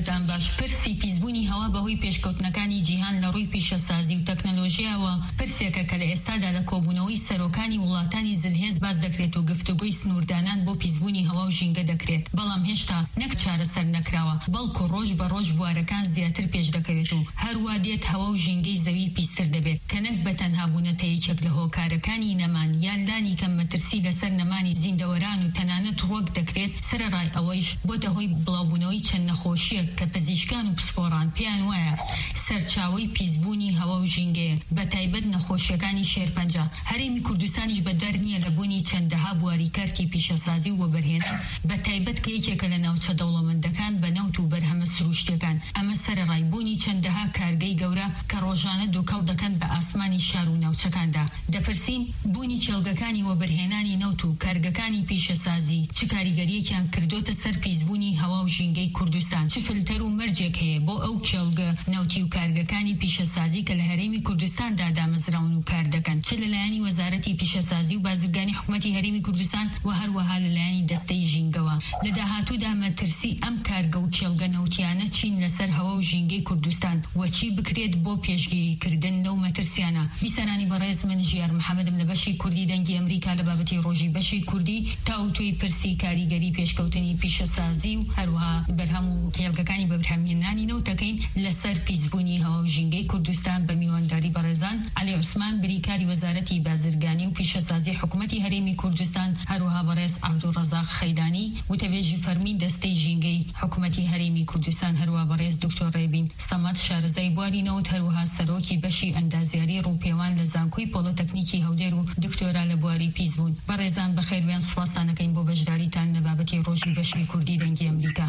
کاتتان باش. پرسی پیسبوونی هەوا بەهۆی پێشکەوتنەکانی جیهان لە ڕووی پیشەسازی و تەکنەلۆژیاوە پرسێکە کە لە ئێستادا لە کۆبوونەوەی سەرۆکانی وڵاتانی زلهێز باز دەکرێت و گفتوگۆی سنووردانان بۆ پیسبوونی هەوا و ژینگە دەکرێت. بەڵام هێشتا نەک چارەسەر نەکراوە، بەڵکو ڕۆژ بە ڕۆژ بوارەکان زیاتر پێش دەکەوێت و هەروە دێت هەوا و ژینگەی زەوی پیستر دەبێت کە نەک بەتەنها بوونەتە یەکێک لە هۆکارەکانی نەمان یان لانی کەم مەترسی لەسەر نەمانی زیندەوەران و تەنانەت ڕۆک دەکرێت. سەرەڕای ئەوەیش بۆتە هۆی بڵاوبوونەوەی چەند نەخۆشیەک کە پزیشکان و پسپۆڕان پێیان وایە سەرچاوەی پیسبوونی هەوا و ژینگەیە، بەتایبەت نەخۆشیەکانی شێرپەنجە. هەرێمی کوردستانیش بەدەر نییە لە بوونی چەندەها بواری کارتی پیشەسازی و وەبەرهێنان، بەتایبەت کە یەکێکە لە ناوچە دەوڵەمەندەکان بە نەوت و بەرهەمە سروشتەکان. ئەمە سەرەڕای بوونی چەندەها کارگەی گەورە کە ڕۆژانە دووکەڵ دەکەن بە ئاسمانی شار و ناوچەکاندا. دەپرسین بوونی چێڵگەکانی وەبەرهێنانی نەوت و کارگەکانی پیشەسازی چ کاریگەریەکیان کردوتە سەر پیسبوونی هەوا و ژینگەی کوردستان؟ چ فلتەر و مەرجێک هەیە بۆ ئەو کێڵگە نەوتی و کارگەکانی پیشەسازی کە لە هەرێمی کوردستاندا دامەزراون و کار دەکەن، چ لەلایەنی وەزارەتی پیشەسازی و بازرگانی حکوومەتی هەرێمی کوردستان و هەروەها لەلایەنی دەستەی ژینگەوە؟ لە داهاتوودا مەترسی ئەم کارگە و کێڵگە نەوتیانە چین لەسەر هەوا و ژینگەی کوردستان وەچی بکرێت بۆ پێشگیریکردن لەو مەترسیانە؟ بیسەرانی بەڕێز من ژیار محەممەدم لە بەشی کوردی دەنگی ئەمریکا لە بابەتی ڕۆژی بەشی کوردی تاوتوی پرسی کاریگەری پێشکەوتنی پیشەسازی و هەروەها بەرهەم و کێڵگەکانی بەبرهەمهێنانی نەوتەکەین لەسەر پیسبوونی هەوا و ژینگەی کوردستان بە میوانداری بەڕێزان علی عوسمان بریکاری وەزارەتی بازرگانی و پیشەسازی حکوومەتی هەرێمی کوردستان، هەروەها بەڕێز عەبدوڕەزاق خەیدانی وتەبێژی فەرمی دەستەی ژینگەی حکوومەتی هەرێمی کوردستان، هەروەها بەڕێز دکتۆر ڕێبین سەمەد شارەزای بواری نەوت، هەروەها سەرۆکی بەشی ئەندازیاری ڕووپێوان لە زانکۆی پۆڵۆتەکنیکی هەولێر و دکتۆرا لە بواری پیسبوون. بەڕێزان بەخێربیان سوپاسانەکەین بۆ بەشداریتان لە بابەتی ڕۆژی بەشی کوردی دەنگی ئەمریکا.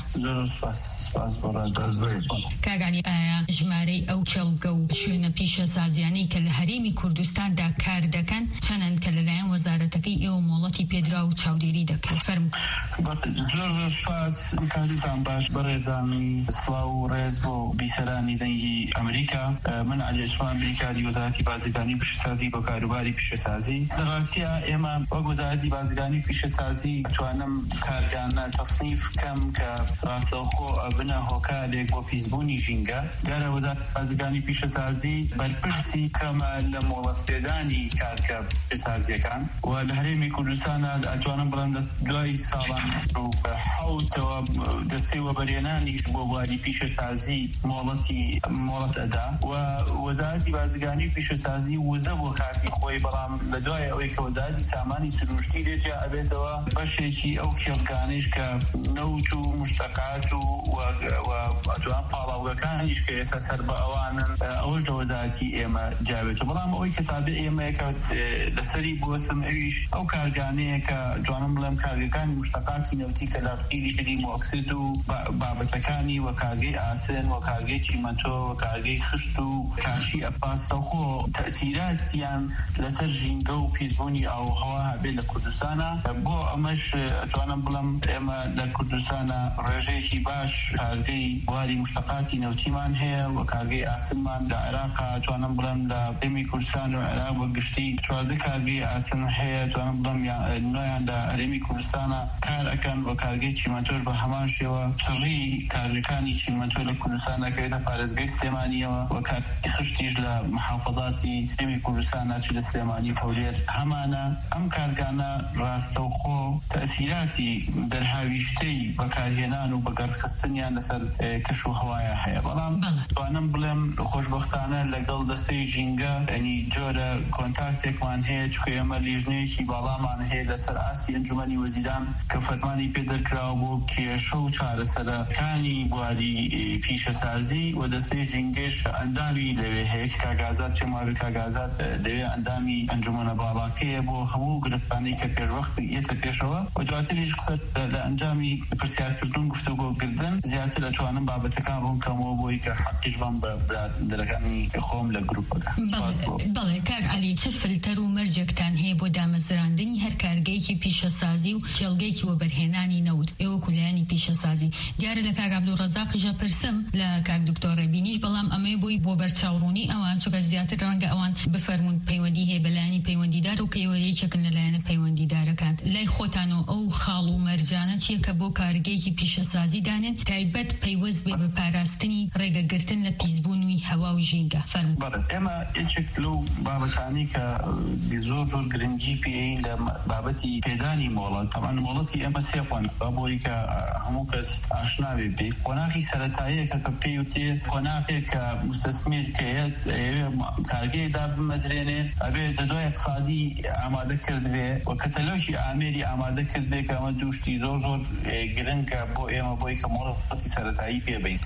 سپاس بۆ ڕادازبێت. کاگانی ئایا ژمارەی ئەو کێڵگە و شوێنە پیشەسازیانەی کە لە هەرێمی کوردستاندا کار دەکەن چەندن کە لەلایەن وەزارەتەکەی ئێوە مۆڵەتی پێدرا و چاودێری دەکرێت؟ فەرموو. زۆر سپاس کاتتان باش بەڕێزانی سڵاو و ڕێز بۆ بیسەرانی دەنگی ئەمریکا. من علی عوسمان بریکاری وەزارەتی بازرگانی پیشەسازی بۆ کاروباری پیشەسازی. لە ڕاستیە ئێمە وەک وەزارەتی بازرگانی پیشەسازی توانم کارگانە تەصنیف کەم کە ڕاستەوخۆ بنە هۆکارێک بۆ پیسبوونی ژینگە. دیارە وەزارەتی بازرگانی پیشەسازی بەرپرسی کەمە لە مۆڵەتپێدانی کارکە پیشەسازیەکان و لە هەرێمی کوردستانە ئەتوانم بڵێم لە دوای ساڵان و حەوتەوە دەستەی وەبەرهێنانی بۆ بواری پیشەسازی مۆڵەت ئەدا و وەزارەتی بازرگانی پیشەسازی وزە بۆ کاتی خۆی، بەڵام لە دوای ئەوەی کە وەزارەتی سامانی سروشتی لێتیا ئەبێتەوە بەشێکی ئەو کێڵگانیش کە نەوت و مشتەقات و ئەتوان پاڵاوگەکانیش کە ئێستا سەر بە ئەوانن ئەوەش لە وەزارەتی ئێمە جاوێتەوە. بەڵام ئەوەی کە تابع ئێمەیە کە لەسەری بۆسم ئەویش ئەو کارگانەیە کە دوانم بڵێم کارگەکانی مشتەقاتی نەوتی کە لە قیری مۆکسید و بابەتەکانی وە کارگەی ئاسن و کارگەی چیمەنتۆ و کارگەی خشت و کاشی ئەپاستەخۆ تەسیراتیان لەسەر ژینگە و پیسبوونی ئاوهەوا هەبێت لە کوردستانە. بۆ ئەمەش ئەتوانم بڵێم ئێمە لە کوردستانە ڕێژەیەکی باش کارگەی بواری مشتەقاتی نەوتیمان هەیە و کارگەی ئاسنمان لە عێراقا. ئەتوانم بڵێم لە هەرێمی کوردستان و عێراق وە گشتی 14 کارگەی ئاسن هەیە. ئەتوانم بڵێم نۆیان لە هەرێمی کوردستانە کار ئەکەن و کارگەی چیمەنتۆش بە هەمان شێوە چڕی کارگەکانی چیمەنتۆ لە کوردستانە کەوێتە پارێزگای سلێمانیەوە و کارگەی خشتیش لە محافەزاتی هەرێمی کوردستانە چ لە سلێمانی هەولێر هەمانە. ئەم کارگانە ڕاستەوخۆ تەسیراتی دەرهاویشتەی بەکارهێنان و بەگەڕخستنیان لەسەر کەش و هەوایە هەیە. بەڵام توانم بڵێم خۆشبەختانە لەگەڵ دەستەی ژینگە ینی جۆرە کۆنتاکتێکمان هەیە، چکە ئێمە لیژنەیەکی باڵامان هەیە لەسەر ئاستی ئەنجومەنی وەزیران کە فەرمانی پێدەرکراوە بۆ کێشە و چارەسەرەکانی بواری پیشەسازی و دەستەی ژینگەش ئەندامی لەوێ هەیە. کاگازات پێماوی کاگازات لەوێ ئەندامی ئەنجومەنە باڵاکەیە بۆ هەموو گرفتانەی کە پێشوەخت یێتە پێشەوە و دواتریش قسە لە ئەنجامی پرسیارکردن گفتوگۆکردن زیاتر ئەتوانم بابەتەکان ڕوونکەمەوە بۆی کە حەقیش بم بە برادەرەکانی خۆم لە گروپەکە. بەڵێ کاک عەلی، چه فلتەر و مەرجێکتان هەیە بۆ دامەزراندنی هەر کارگەیەکی پیشەسازی و کێڵگەیەکی وەبەرهێنانی نەوت ئێوە کولایانی پیشەسازی؟ دیارە لە کاک عەبدوڕەزاقیژە پرسم لە کاک دکتۆر ڕێبینیش، بەڵام ئەمەی بۆی بۆ بەرچاوڕوونی ئەوان چونکە زیاتر ڕەنگە ئەوان بفەرمون پەیوەندی هەیە بەلایانی پەیوەندیدار و کەیوەریەکێکن لەلایەنە پەیوەندیدارەکان. لای خۆتان و ئەو خاڵ و مەرجانە چیە کە بۆ کارگەیەکی پیشەسازی دانێن تایبەت پەیوەست بێ بە پاراستنی ڕێگەگرتن لە پیسبوونی هەوا و ژینگە. فەرموو. ئێمە یەکێک لەو بابەتانی کە زۆر گرنگی پێین لە بابەتی پێدانی مۆڵەت، تەمان مۆڵەتی ئێمە سێ قۆناغ بۆی کە هەموو کەس ئاشنا بێ بێ. قۆناغی سەرەتاییەکە کە پێی وتێ قۆناغێک کە مستەسمیر کەیەت کارگەیەدا بمەزرێنێ ئەبێ دەدوای اقتصادی ئامادە کرد بێ و کەتەلۆشی ئامێری ئامادە کرد بێ کە ئەمە دووشتی زۆر گرنگە بۆ ئێمە بۆی کە مۆڵەتی سەرەتایی پێبین.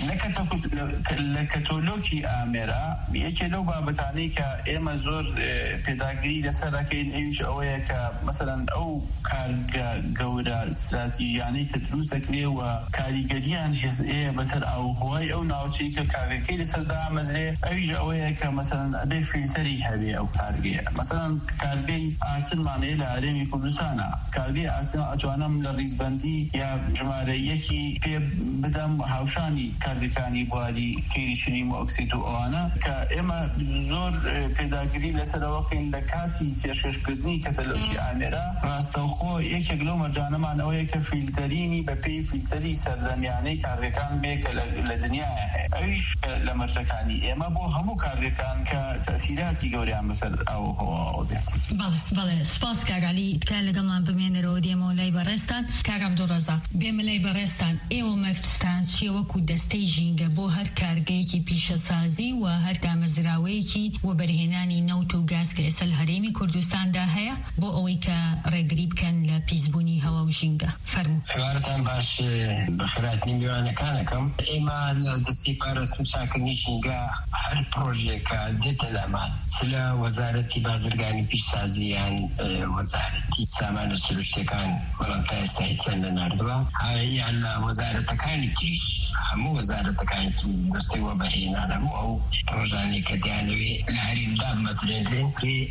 لە کەتۆلۆکی ئامێرە یەکێ لەو بابەتانەی کە ئێمە زۆر پێداگیری لەسەرەکەین ئەویش ئەوەیە کە مەسەلەن ئەو کارگە گەورە استراتیژیانەی کە دروست دەکرێ و کاریگەریان هێزەیە بەسەر ئاوهەوای ئەو ناوچەی کە کارگەکەی لەسەردا ئامەزرێ ئەویش ئەوەیە کە مەسەلەن ئەبێ فیلتەری هەبێ ئەو کارگەیە. مەسەلەن کارگەی ئاسنمانەیە لە هەرێمی کوردستانە، کارگەی ئاسن ئەتوانم لە ڕیزبەندی یا ژمارە یەکی پێ بدەم هاوشانی کارگەکانی بواری کەیری شنیم و ئۆکسید و ئەوانە کە ئێمە زۆر پێداگیری لەسەرەوەکەین لە کاتی کێشەشکردنی کەتەلۆکی ئامێرە. ڕاستەوخۆ یەکێک لەو مەرجانەمان ئەوەیە کە فیلتەرینی بە پێی فیلتەری سەردەمیانەی کارگەکان بێ کە لە دنیاە هەیە. ئەویش لە مەرجەکانی ئێمە بۆ هەموو کارگەکان کە تەسیراتی گەوریان بەسەر ئاوهەوا بێت. بەڵێ سپاس کاگالی تکا لەگەڵمان بمێنەرەوە دێمەوە لای بەڕێستان. کاگام دوڕەزا بێمە لای بەڕێستان، ئێوە مەرجتان چیە وەکو دەستەی ژینگە بۆ هەر کارگەیەکی پیشەسازی و هەر دامەزراوەیەکی و بەرهێنانی نەوت و گاز کە ئێستا لە هەرێمی کوردستاندا هەیە بۆ ئەوەی کە ڕێگری بکەن لە پیسبوونی هەوا و ژینگە؟ فەرموو. هێوارتان باش بەخێراتنی میوانەکانەکەم. ئێمە لە دەستی پاراستن و چاکردنی ژینگە هەر پرۆژێکە دێتە لامان لە وەزارەتی بازرگانی پیشسازی یان وەزارەتی سامانە سروشتەکان بەڵام تا ئێستا هیچیان نەناردووە، یان لە وەزارەتەکانی تریش هەموو وەزارەتەکانی دەستی وە بەهێنان هەموو ئەو پرۆژانێک کە دەیانەوێ لە هەرێمدا بمەزرێنرێن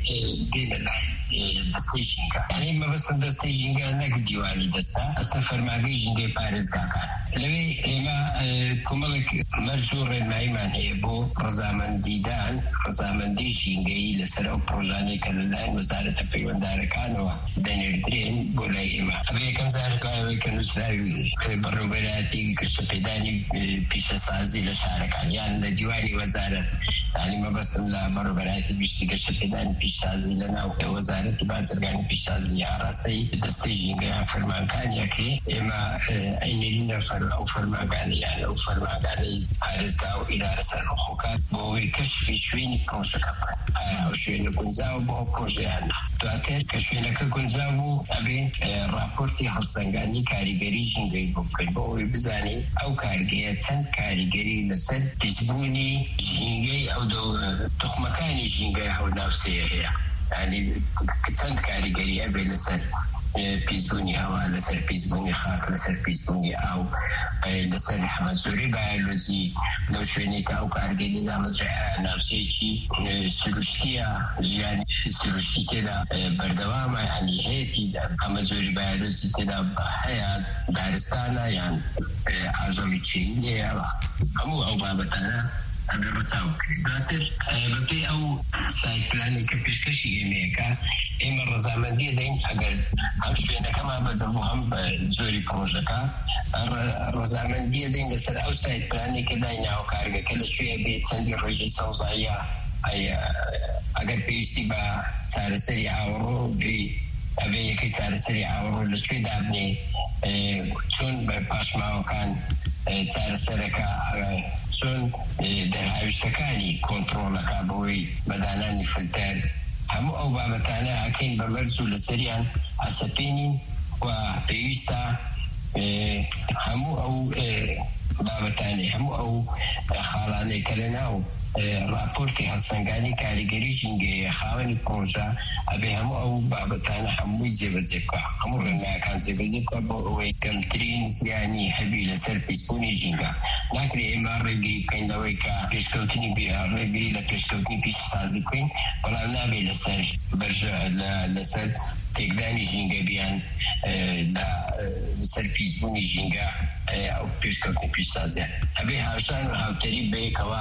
دێنە لای دەستەی ژینگە. یعنی مەبەستم دەستەی ژینگە نەک دیوانی دەستە، ئەستە فەرماگەی ژینگەی پارێزگاکان. لەوێ ئێمە کۆمەڵێک مەرج و ڕێنماییمان هەیە بۆ ڕەزامەندیدان ڕەزامەندی ژینگەی لەسەر ئەو پرۆژانەی کە لەلایەن وەزارەتە پەیوەنددارەکانەوە دەنێردرێن بۆ لای ئێمە. ئەمە یەکەم جارێکەوەی کە نووسراوی بەڕێوەبەراتی گشتەپێدانی پیشەسازی لە شارەکان یان لە دیوانی وەزارەت، یعنی مەبەستم لە بەڕێوەبەراتی گشتەپێدانی پیشسازی لەناو وەزارەتی بازرگانی پیشسازی ئاڕاستەی دەستەی ژینگە فەرمانەکانیەکرێ. ئێمە ئەینێرینە ئەو فەرمانگانە یان ئەو فەرمانگانەی پارێزگا و ئیدارە سەربەخۆکان بۆ ئەوەی کەشفی شوێنی پرۆژەکە بکەن، ئایا ئەو شوێنە گونجاو بۆ ئەو پرۆژەیان. دواتر کە شوێنەکە گونجاو بوو ئەبێ راپۆرتی هەڵسەنگاندنی کاریگەری ژینگەی بۆ بکەین بۆ ئەوەی بزانین ئەو کارگەیە چەند کاریگەری لەسەر پیسبوونی ژینگەی ئەو تخمەکانی ژینگەی هەوناوسەیە هەیە، یعنی چەند کاریگەری ئەبێ لەسەر پیسبوونی هەوا، لەسەر پیسبوونی خاک، لەسەر پیسبوونی ئاو، لەسەر هەمەزۆری بایۆلۆجی لەو شوێنێک ئەو کارگەری ناوچەیەکی سروشتیە، ژیانی سروشتی تێدا بەردەوامە، یعنی هەیەی هەمەزۆری بایۆلۆجی تێدا هەیە، دارستانە یان ئاژەڵی چینیە، هەموو ئەو بابەتانە ئەبێ ڕەچاو بکرێت. دواتر بەپێی ئەو سایتپلانی کە پێشکەشی ئێمەیەکە ئێمە ڕەزامەندی دەین ئەگەر هەم شوێنەکەمان بەدەبوو هەم بە زۆری پرۆژەکە ڕەزامەندی دەین لەسەر ئەو سایتپلانی کە دایناوە کارگەکە لە شوێ بێت چەندی ڕێژەی سەوزاییە، ئەگەر پێویستی بە چارەسەری ئاوەڕۆ بێ ئەبێ یەکەی چارەسەری ئاوەڕۆ لەکوێ دابنێ، چۆن بە پاشماوەکان چارەسەرەکە، چۆن دەرهاویشتەکانی کۆنتڕۆڵەکە بۆی بەدانانی فلتەر، هەموو ئەو بابەتانە ئەکەین بە مەرج و لەسەریان ئەسەپێنین و پێویستە هەموو ئەو بابەتانی هەموو ئەو خاڵانەی کە لەناو راپۆرتی هەڵسەنگانی کاریگەری ژینگەیە خاوەنی پرۆژە ئەبێ هەموو ئەو بابەتانە هەمووی جێبەجێ بکە، هەموو ڕێنماییەکان جێبەجێ بکە بۆ ئەوەی کەمترین زیانی هەبی لەسەر پیسبوونی ژینگە. ناکرێ ئێمە ڕێگری بکەین لەوەی کە پێشکەوتنی ڕێگری لە پێشکەوتنی پیشسازی بکەین، بەڵام نابێت لەسەر بەرژە لەسەر تێکدانی ژینگە بیان لەسەر پیسبوونی ژینگە ئەو پێشکەوتنی پیشسازیان ئەبێ هاوشان و هاوتەری بەیەکەوە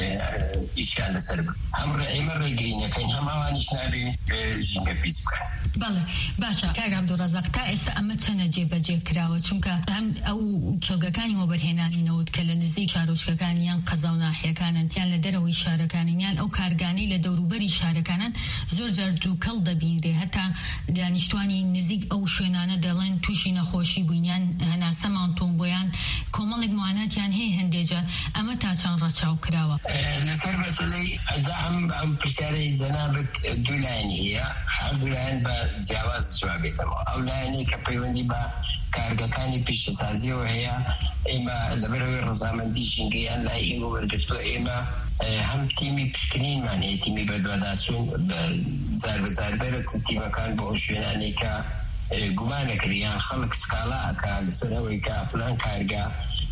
ئیشیان لەسەر بن. ئێمە ڕێگرینەکەین هەم ئەوانیش نابێ ژینگە پیس بکەن. بەڵێ باشە کاک عەبدوڕەزاق تا ئێستا ئەمە چەنە جێبەجێ کراوە چونکە هەم ئەو کێڵگەکانی وەبەرهێنانینەوە کە لە نزیک کارۆچکەکانی یان قەزا و ناحیەکانن یان لە دەرەوەی شارەکانن یان ئەو کارگانەی لە دەوروبەری شارەکانن زۆر جار دووکەڵ دەبینرێ هەتا دانیشتوانی نزیک ئەو شوێنانە دەڵێن تووشی نەخۆشی بووینیان هەناسەمان تۆم بۆیان کۆمەڵێک معاناتیان هەیە هەندێجار ئەمە تا چەند ڕەچاو کراوە لەسەر مەسەلەی ئەم پرسیارەی جەنابەت دوو لایەنی هەیە هەردوو لایەن بە جیاواز جوابێتەوە ئەو لایەنەی کە پەیوەندی بە کارگەکانی پیشەسازیەوە هەیە ئێمە لەبەرەوەی ڕەزامەندی ژینگەیان لای ئێمە وەرگرتووە ئێمە هەم تیمی پشکنینمان هەیە تیمی بەدواداچوون جار بەجار بەرەچ تیمەکان بۆ ئەو شوێنانەی کە گومانەکریان خەڵک سکاڵا ئەکا لەسەر ئەوەی کە فلان کارگا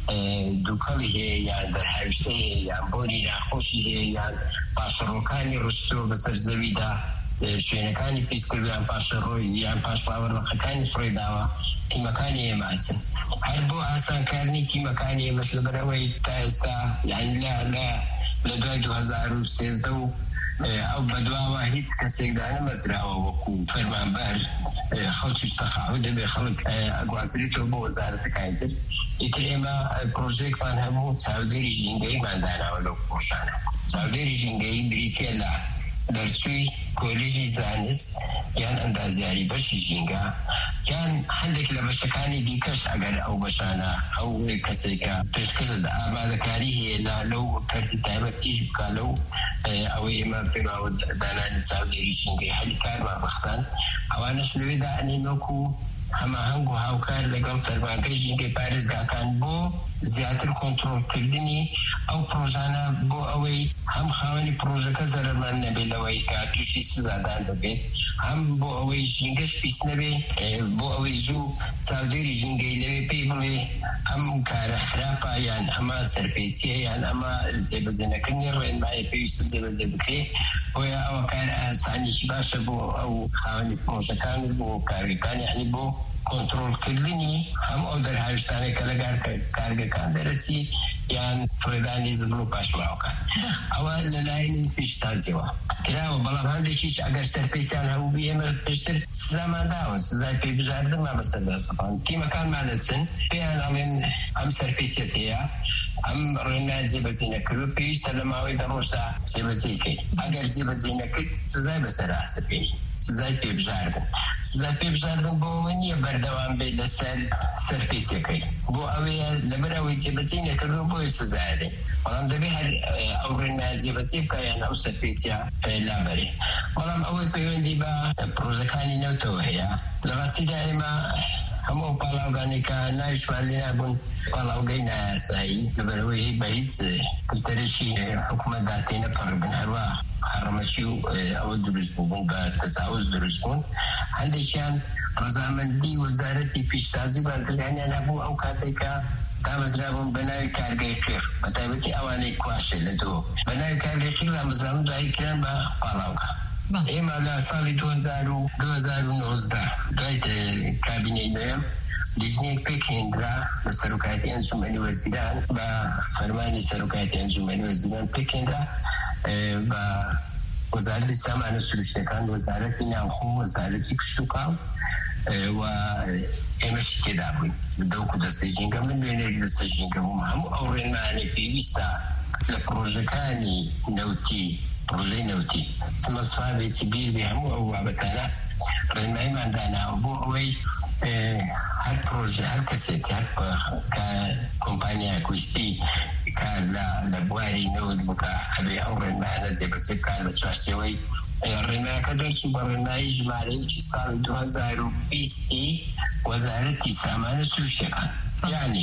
دووکەڵی هەیە یان دەرهاویشتە هەیە یان بۆنی ناخۆشی هەیە یان پاشەڕۆکانی ڕشتووە بەسەر زەویدا شوێنەکانی پیسکردیان پاشەڕۆی یان پاشپاوەڕەخەکانی فڕێداوە تیمەکانی ئێماسن هەر بۆ ئاسانکارنی تیمەکانی ئێمەش لەبەرەوەی تا ئێستا یان لە دوای 2013 و ئەو بەدواوە هیچ کەسێکدا نەمەزراوە وەکو فەرمانبەر خەڵکیش تەقاعود دەبێ خەڵک ئەگوازرێتەوە بۆ وەزارەتەکانی تر ئیتر ئێمە پرۆژێکمان هەبوو چاودێری ژینگەیمان داناوە لەو پرۆژانە چاودێری ژینگەیی بریتێ لە دەرچووی کۆلیژی زانست یان ئەندازیاری بەشی ژینگە یان هەندێک لە بەشەکانی دیکەش ئەگەر ئەو بەشانە ئەو کەسێکە پێشکەش ئامادەکاری هەیە لەو کەرتی تایبەت ئیش بکە لەو ئەوەی ئێمە پێماوە دانانی چاودێری ژینگەی هەلی کارمان بەخسان ئەوانەش لەوێدا ئەنێنۆکو هەماهەنگ و هاوکار لەگەڵ فەرمانگەی ژینگەی پارێزگاکان بۆ زیاتر کۆنتڕۆڵکردنی ئەو پرۆژانە بۆ ئەوەی هەم خاوەنی پرۆژەکە زەرەرمان نەبێت لەوەی کە تووشی سزادان دەبێت هەم بۆ ئەوەی ژینگەش پیس نەبێ بۆ ئەوەی زوو چاودێری ژینگەی لەوێ پێی بڵێ ئەم کارە خراپە یان ئەمە سەرپێچیە یان ئەمە جێبەجێنەکردنی ڕێنمایە پێویستە جێبەجێ بکرێ بۆیە ئەوە کار ئاسانیشی باشە بۆ ئەو خاوەنی پرۆژەکان بۆ کارگەکان یعنی بۆ کۆنتڕۆڵکردنی هەم ئەو دەرهاویشتانێک کە لەگەر کارگەکان دەرەچی یان فڕێدانی زبر و پاشواوەکان ئەوە لەلایەن پیشسازیەوە کراوە بەڵام هەندێکیش ئەگەر سەرپێچیان هەبوو ئێمە پێشتر سزامان داوە سزای پێبژاردنمان بەسەر دەستەپان تیمەکانمان دەچن پێیان ئەڵێن ئەم سەرپێچێت هەیە ئەم ڕێنمای جێبەجێ نەکردو پێویستە لە ماوەی 10 ڕۆژدا جێبەجێ بکەیت ئەگەر جێبەجێ نەکرد سزای بەسەراسە پێی سزای پێبژاردن سزای پێبژاردن بۆ ئەوە نییە بەردەوام بێت لەسەر سەرپێچەکەی بۆ ئەوەیە لەبەر ئەوەی جێبەجێ نەکردو بۆی سزایدێ بەڵام دەبێت هەر ئەو ڕێنمای جێبەجێ بکە یان ئەو سەرپێچە لابەرێ بەڵام ئەوەی پەیوەندی بە پرۆژەکانی نەوتەوە هەیە لە ڕاستیدا ئێمە هەموو پاڵاوگانی کە ناویشمان لێ نابوون پاڵاوگەی نایاسایی لەبەرەوەی بە هیچ کلتەرێکی حکوومەتدا تێنەپەڕبن هەروە حرمەشی و ئەوە دروست بوون بە تەجاوز دروست بوون هەندێکیان ڕەزامەندی وەزارەتی پیشسازی بازرگانیان هەبوو ئەو کاتێکە دامەزرابوون بە ناوی کارگەی خێر بە تایبەتی ئەوانەی کواشێ لە دۆ بە ناوی کارگەی خێر دامەزرابوون دوایی کران بە پاڵاوگا ئێمە لە ساڵی 2019 دوای کابینەی نوێم دیزنێک پێکهێنرا بە سەرۆکایەتی ئەنجومەنی وەزیران بە فەرمانی سەرۆکایەتی ئەنجومەنی وەزیران پێکهێنرا بە وەزارەتی سامانە سروشتەکان وەزارەتی ناوخۆ وەزارەتی کشتوکاڵ و ئێمەش تێدا بووین دەوکو دەستەی ژینگە من وێنێک دەستە ژینگە بووم هەموو ئەو ڕێنمانەی پێویستە لە پرۆژەکانی نەوتی پرۆژەی نەوتی سمەسفابێکی بیر بێ هەموو ئەو بابەتانە ڕێنماییمان داناوە بۆ ئەوەی هەر پرۆژە هەر کەسێک کۆمپانیا کویستی کار لە بواری نەوت بکە هەبێ ئەو ڕێنمایانە جێبەجێ بکات لە چوارچێوەی ڕێنمایەکە دەرچوو بە ڕێنمایی ژمارەیەکی ساڵی 2020 وەزارەتی سامانە سروشتەکان یعنی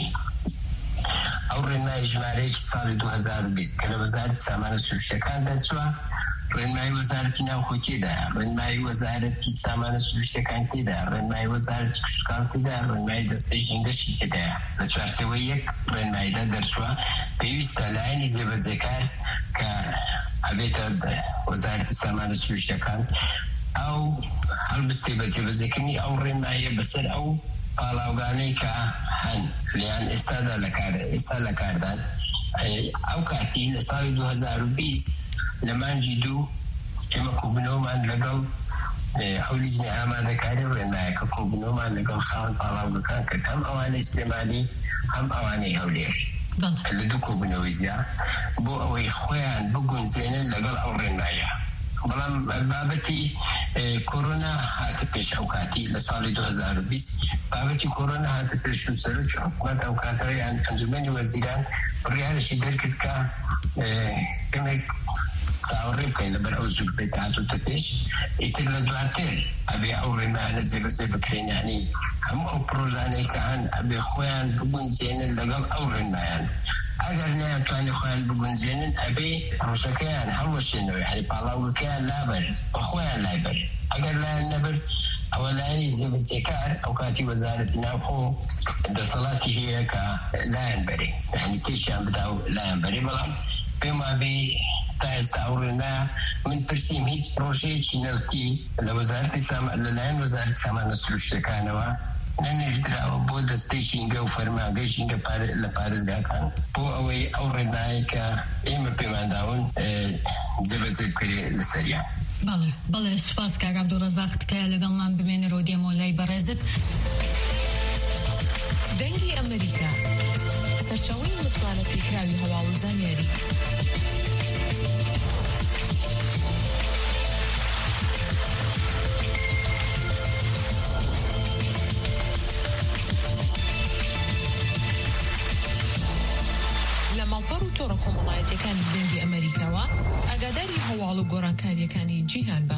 ئەو ڕێنمایی ژمارەیەکی ساڵی 2020 کە لە وەزارەتی سامانە سروشتەکان دەرچووە ڕێنمایی وەزارەتی ناوخۆ تێدایە ڕێنمایی وەزارەتی سامانە سروشتەکان تێدایە ڕێنمایی وەزارەتی کشتوکاڵ تێدایە ڕێنمایی دەستەی ژینگەشی تێدایە لە چوارچێوەی یەک ڕێنماییدا دەرچووە پێویستە لایەنی جێبەجێکار کە ئەبێتە وەزارەتی سامانە سروشتەکان ئەو هەڵبستێ بە جێبەجێکردنی ئەو ڕێنماییە بەسەر ئەو پاڵاوگانەی کە هەن لیان ئێستا لە کاردان ئەو کاتی لە ساڵی 2020 لە مانجی 2 ئێمە کوبنەوەمان لەگەڵ ئەو لیژنە ئامادەکاری ڕێنمایەکە کۆبوونەوەمان لەگەڵ خاوەن پاڵاوگەکان کرد هەم ئەوانەی ئیسلێمانی هەم ئەوانەی هەولێر لە دوو کۆبوونەوەی زیاد بۆ ئەوەی خۆیان بگونجێنن لەگەڵ ئەو ڕێنمایە. بەڵام بابەتی کۆرۆنا هاتە پێش ئەو کاتی لە ساڵی 2020 بابەتی کۆرۆنا هاتە پێش و سەرۆکی حکوومەت ئەو کاتەوەی ئەنجومەنی وەزیران بڕیارێکی دەرکرد کە کەمێک چاوەڕێ بکەین لەبەر ئەو زوگفەی هاتووتە پێش ئیتر لە دواتر ئەبێ ئەو ڕێنمایانە جێبەجێ بکرێن یعنی هەموو ئەو پرۆژانەی کە هەن ئەبێ خۆیان بگونجێنن لەگەڵ ئەو ڕێنمایان. ئەگەر نەیانتوانێت خۆیان بگونجێنن ئەبێ پرۆژەکەیان هەڵوەشێنەوە یعنی پاڵاوگەکەیان لابەر بە خۆیان لایبەر. ئەگەر لایەن نەبەر ئەوە لایەنی جێبەجێکار ئەو کاتی وەزارەتی ناوخۆ دەسەڵاتی هەیە کە لایەن بەرێ یعنی کێشیان بدا و لایەن بەرێ. بەڵام پێم وابێ تا ئێستا ئەو ڕێنمایە من پرسیم هیچ پرۆژەیەکی نەوتی لەلایەن وەزارەتی سامانە سروشتەکانەوە نەنێژراوە بۆ دەستەی ژینگە و فەرمانگەی ژینگە لە پارێزگاکان بۆ ئەوەی ئەو ڕێنمایە کە ئێمە پێمانداون جێبەجێ بکرێ لەسەریان. بەڵێ سوپاس کاک عەبدوڕەزاق تکایە لەگەڵمان بمێنەرەوە دێمەوە لای بەڕێزت. دەنگی ئەمریکا سەرچاوەی متمانە پێکراوی هەواڵ و زانیاری. لە ماڵپەڕ و تۆڕە کۆمەڵایەتیەکانی دەنگی ئەمریکاوە ئاگاداری هەواڵ و گۆڕانکاریەکانی جیهان بە.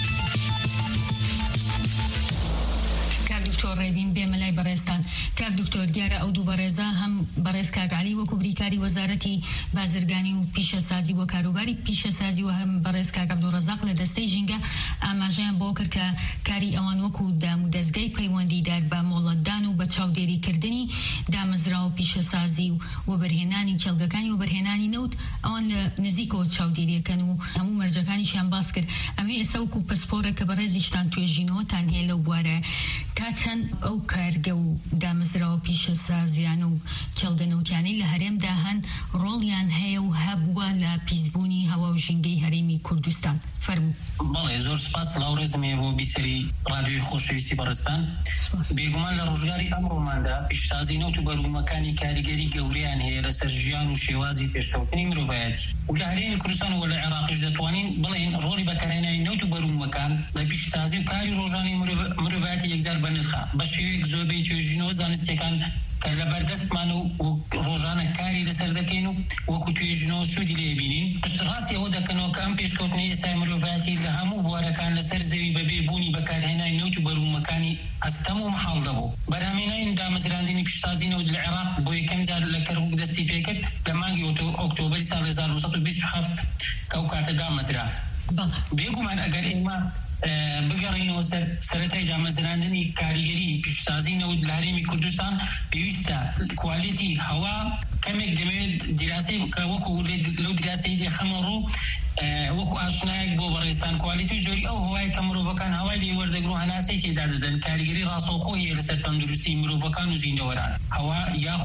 دکتۆر ڕێبین بێمە لای بەڕێستان. کاک دکتۆر دیارە ئەو دوو بەڕێزە هەم بەڕێز کاک عەلی وەکو بریکاری وەزارەتی بازرگانی و پیشەسازی و کاروباری پیشەسازی و هەم بەڕێز کاک عەبدوڕەزاق لە دەستەی ژینگە ئاماژەیان بۆ کرد کە کاری ئەوان وەکو دام و دەستگای پەیوەندیدار بە مۆڵەتدان و بە چاودێریکردنی دامەزراوە پیشەسازی و بەرهێنانی کێڵگەکانی و بەرهێنانی نەوت ئەوان لە نزیکەوە چاودێریەکەن و هەموو مەرجەکانیشیان باس کرد. ئەمێ ئێستا وەکو پسپۆرە کە بەڕێزیشتان توێژینەوەتان هەیە لەو بوارە تا چەند ئەو کارگە و دامەزراوە پیشەسازیان و کێڵگەنەوتیانەی لە هەرێمدا هەن ڕۆڵیان هەیە و هەبووە لە پیسبوونی هەوا و ژینگەی هەرێمی کوردستان. فەرموو. بەڵێ زۆر سپاس سڵاوڕێزم هەیە بۆ بیسەری ڕادیۆی خۆشەویستی بەڕێستان. بێگومان لە ڕۆژگاری ئەمڕۆماندا پیشتازی نەوت و بەروومەکانی کاریگەری گەورەیان هەیە لەسەر ژیان و شێوازی پێشکەوتنی مرۆڤایەتی و لە هەرێمی کوردستان و لە عێراقیش دەتوانین بڵێن ڕۆڵی بەکارهێنانی نەوت و بەروومەکان لە پیشتازی و کاری ڕۆژانەی مرۆڤایەتی یەکجار بەنرخە بە شێوەیەک زۆربەی توێژینەوە زانستیەکان کە لە بەردەستمان و ڕۆژانە کاری لەسەر دەکەین و وەکو توێژینەوە سوودی لێبینین. ڕاستی ئەوە دەکەنەوە کە ئەم پێشکەوتنی ئێستای مرۆڤایەتی لە هەموو بوارەکان لەسەر زەوی بەبێ بوونی بەکارهێنانی نەوت و بەروومەکانی هەستەم و محاڵ دەبوو. بەرهەمهێنانی دامەزراندنی پیشتازی نەوت لە عێراق بۆ یەکەم جار لە کەرکووک دەستی پێکرد لە مانگی ئۆکتۆبەری ساڵی 1927 کە ئەو کاتە دامەزرا. بێگومان ئەگەر ئێمە بگەڕینەوە سەرەتای دامەزراندنی کاریگەری پیشتازی نەوت لە هەرێمی کوردستان پێویستە کوالیتی هەوا کەمێک دەمەوێت دیراسەی بکە وەکو لەو دیراسەی دێخەمە ڕوو وەکو ئاشنایەک بۆ بەڕێستان کوالیتی و جۆری ئەو هەوای کە مرۆڤەکان هەوای لێ وەردەگرن و هەناسەی تێدا دەدەن کاریگەری ڕاستەوخۆیە لەسەر تەندروستی مرۆڤەکان و زیندەوەران. هەوا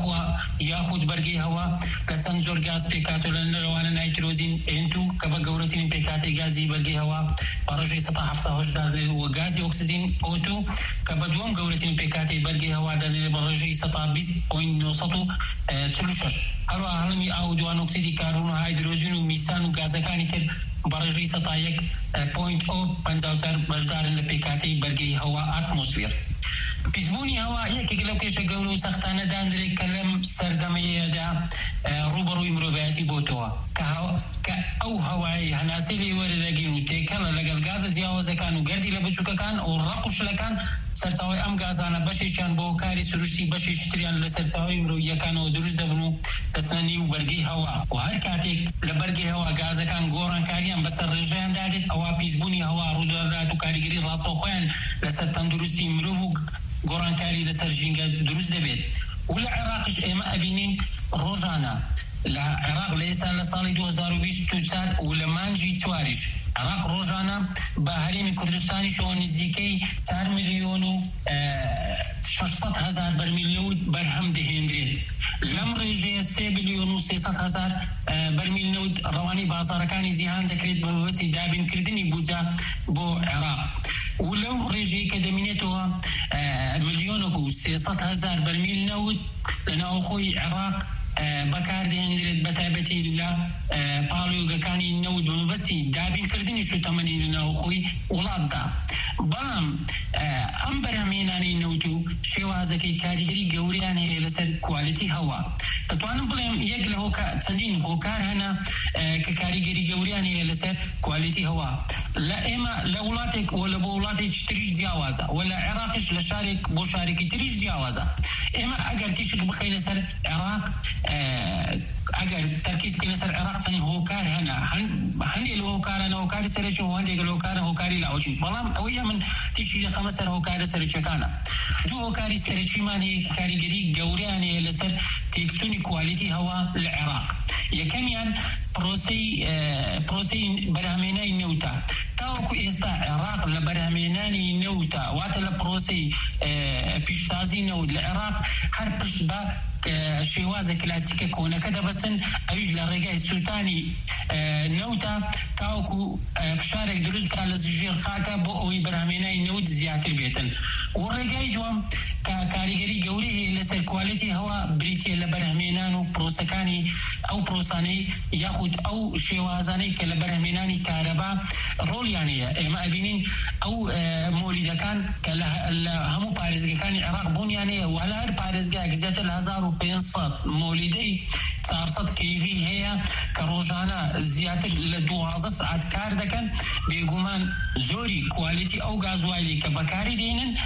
یاخود بەرگەی هەوا لە چەند جۆر گاز پێکاتۆ لە نەرەوانە نایترۆزین N2 کە بە گەورەترین پێکاتی گازی بەرگەی هەوا بە ڕێژەی 178 و گازی ئۆکسیجین O2 کە بە دووەم گەورەترین پێکاتی بەرگەی هەوا دەدرێت بە ڕێژەی 120.946. هەروەها هەڵمی ئاو و دوان ئۆکسیدی کاربۆن و هایدرۆژین و میسان و گازەکانی تر بە ڕێژەی 101.54 بەشدارن لە پێکاتی بەرگەی هەوا ئاتمۆسفێر. پیسبوونی هەوا یەکێک لەو کێشە گەورە و سەختانە دانرێت کە لەم سەردەمەیەدا ڕوبەڕووی مرۆڤایەتی بۆتەوە کە ئەو هەوای هەناسەی لێ وەردەگرن و تێکەڵە لەگەڵ گازە جیاوازەکان و گەردی لە بچووکەکان و ڕق و شلەکان سەرچاوەی ئەم گازانە بەشێکیان بۆ کاری سروشتی بەشێکی تریان لە سەرچاوەی مرۆڤیەکانەوە دروست دەبن و دەچنە و بەرگەی هەوا و هەر کاتێک لە بەرگەی هەوا گازەکان گۆڕانکاریان بەسەر ڕێژەیان دادێت ئەوە پیسبوونی هەوا ڕوودەدات و کاریگەری ڕاستەوخۆیان لەسەر تەندروستی مرۆڤ و گۆڕانکاری لەسەر ژینگە دروست دەبێت. و لە عێراقش ئێمە ئەبینین ڕۆژانە لە عێراق لە ئێستا لە ساڵی 2024 و لە مانگی چواریش عێراق ڕۆژانە بە هەرێمی کوردستانیشەوە نزیکەی 4 ملیۆن و 600 هزار بەرمیل نەوت بەرهەم دەهێنرێت. لەم ڕێژەیە 3 ملیۆن و 300 هزار بەرمیل نەوت ڕەوانەی بازاڕەکانی جیهان دەکرێت بە وەسی دابینکردنی بودجە بۆ عێراق. ولو ريجي كدمينتها 1,300,000 برميل نوت لنا أخوي عراق بكاردين درد بتابتي لا باليو كاني نود بمبسي دابين كردني شو تمني لنا أخوي ولادا بام أمبر ميناني نوتو شوازكي كاريري جورياني لسد كواليتي هوا تطوان بلهم يقل هوكا تندين هوكار هنا ككاريري جورياني لسد كواليتي هوا لا إما لولاتك ولا بولاتك تريج دياوازا ولا عراقش لشارك بوشاركي تريج دياوازا إما أجر تيشك بخيل سر عراق اگر ترکیز کنه سر عراق تنی هوکار هنا هندی الهوکار انا هوکار سر شو هندی الهوکار هوکاری لاوشي والله اويا من تيجي خمس سر هوکار سر چکانا دو هوکاری سر چی معنی کاریگری گوريانه لسر تکسونی کوالیتی هوا العراق يكميان بروسي برهميناي نوتا تاوكو إستا عراق لبرهميناني نوتا واتلا بروسي بيشتازي نود العراق هر بشبا شوازة كلاسيكة كونا كده بسن أيج لرجاء السلطاني نوتا تاوكو فشارك دروز على زجير خاكا بوئي برهميناي نود زيادة البيتن والرجاء دوام كاريجري جوري لسر كواليتي هوا بريتي لبرهمينانو بروسكاني أو بروساني ياخد أو شوازاني كلبرهميناني كهرباء رول يعني ما أبينين أو مولد كان كلا همو باريس كان العراق بون يعني ولا هر باريس جا جزات 1500 مولدي صارت كيفي هي كروجانا زيادة ل12 ساعات كاردكن بيقومان زوري كواليتي أو غازوالي كبكاري دينن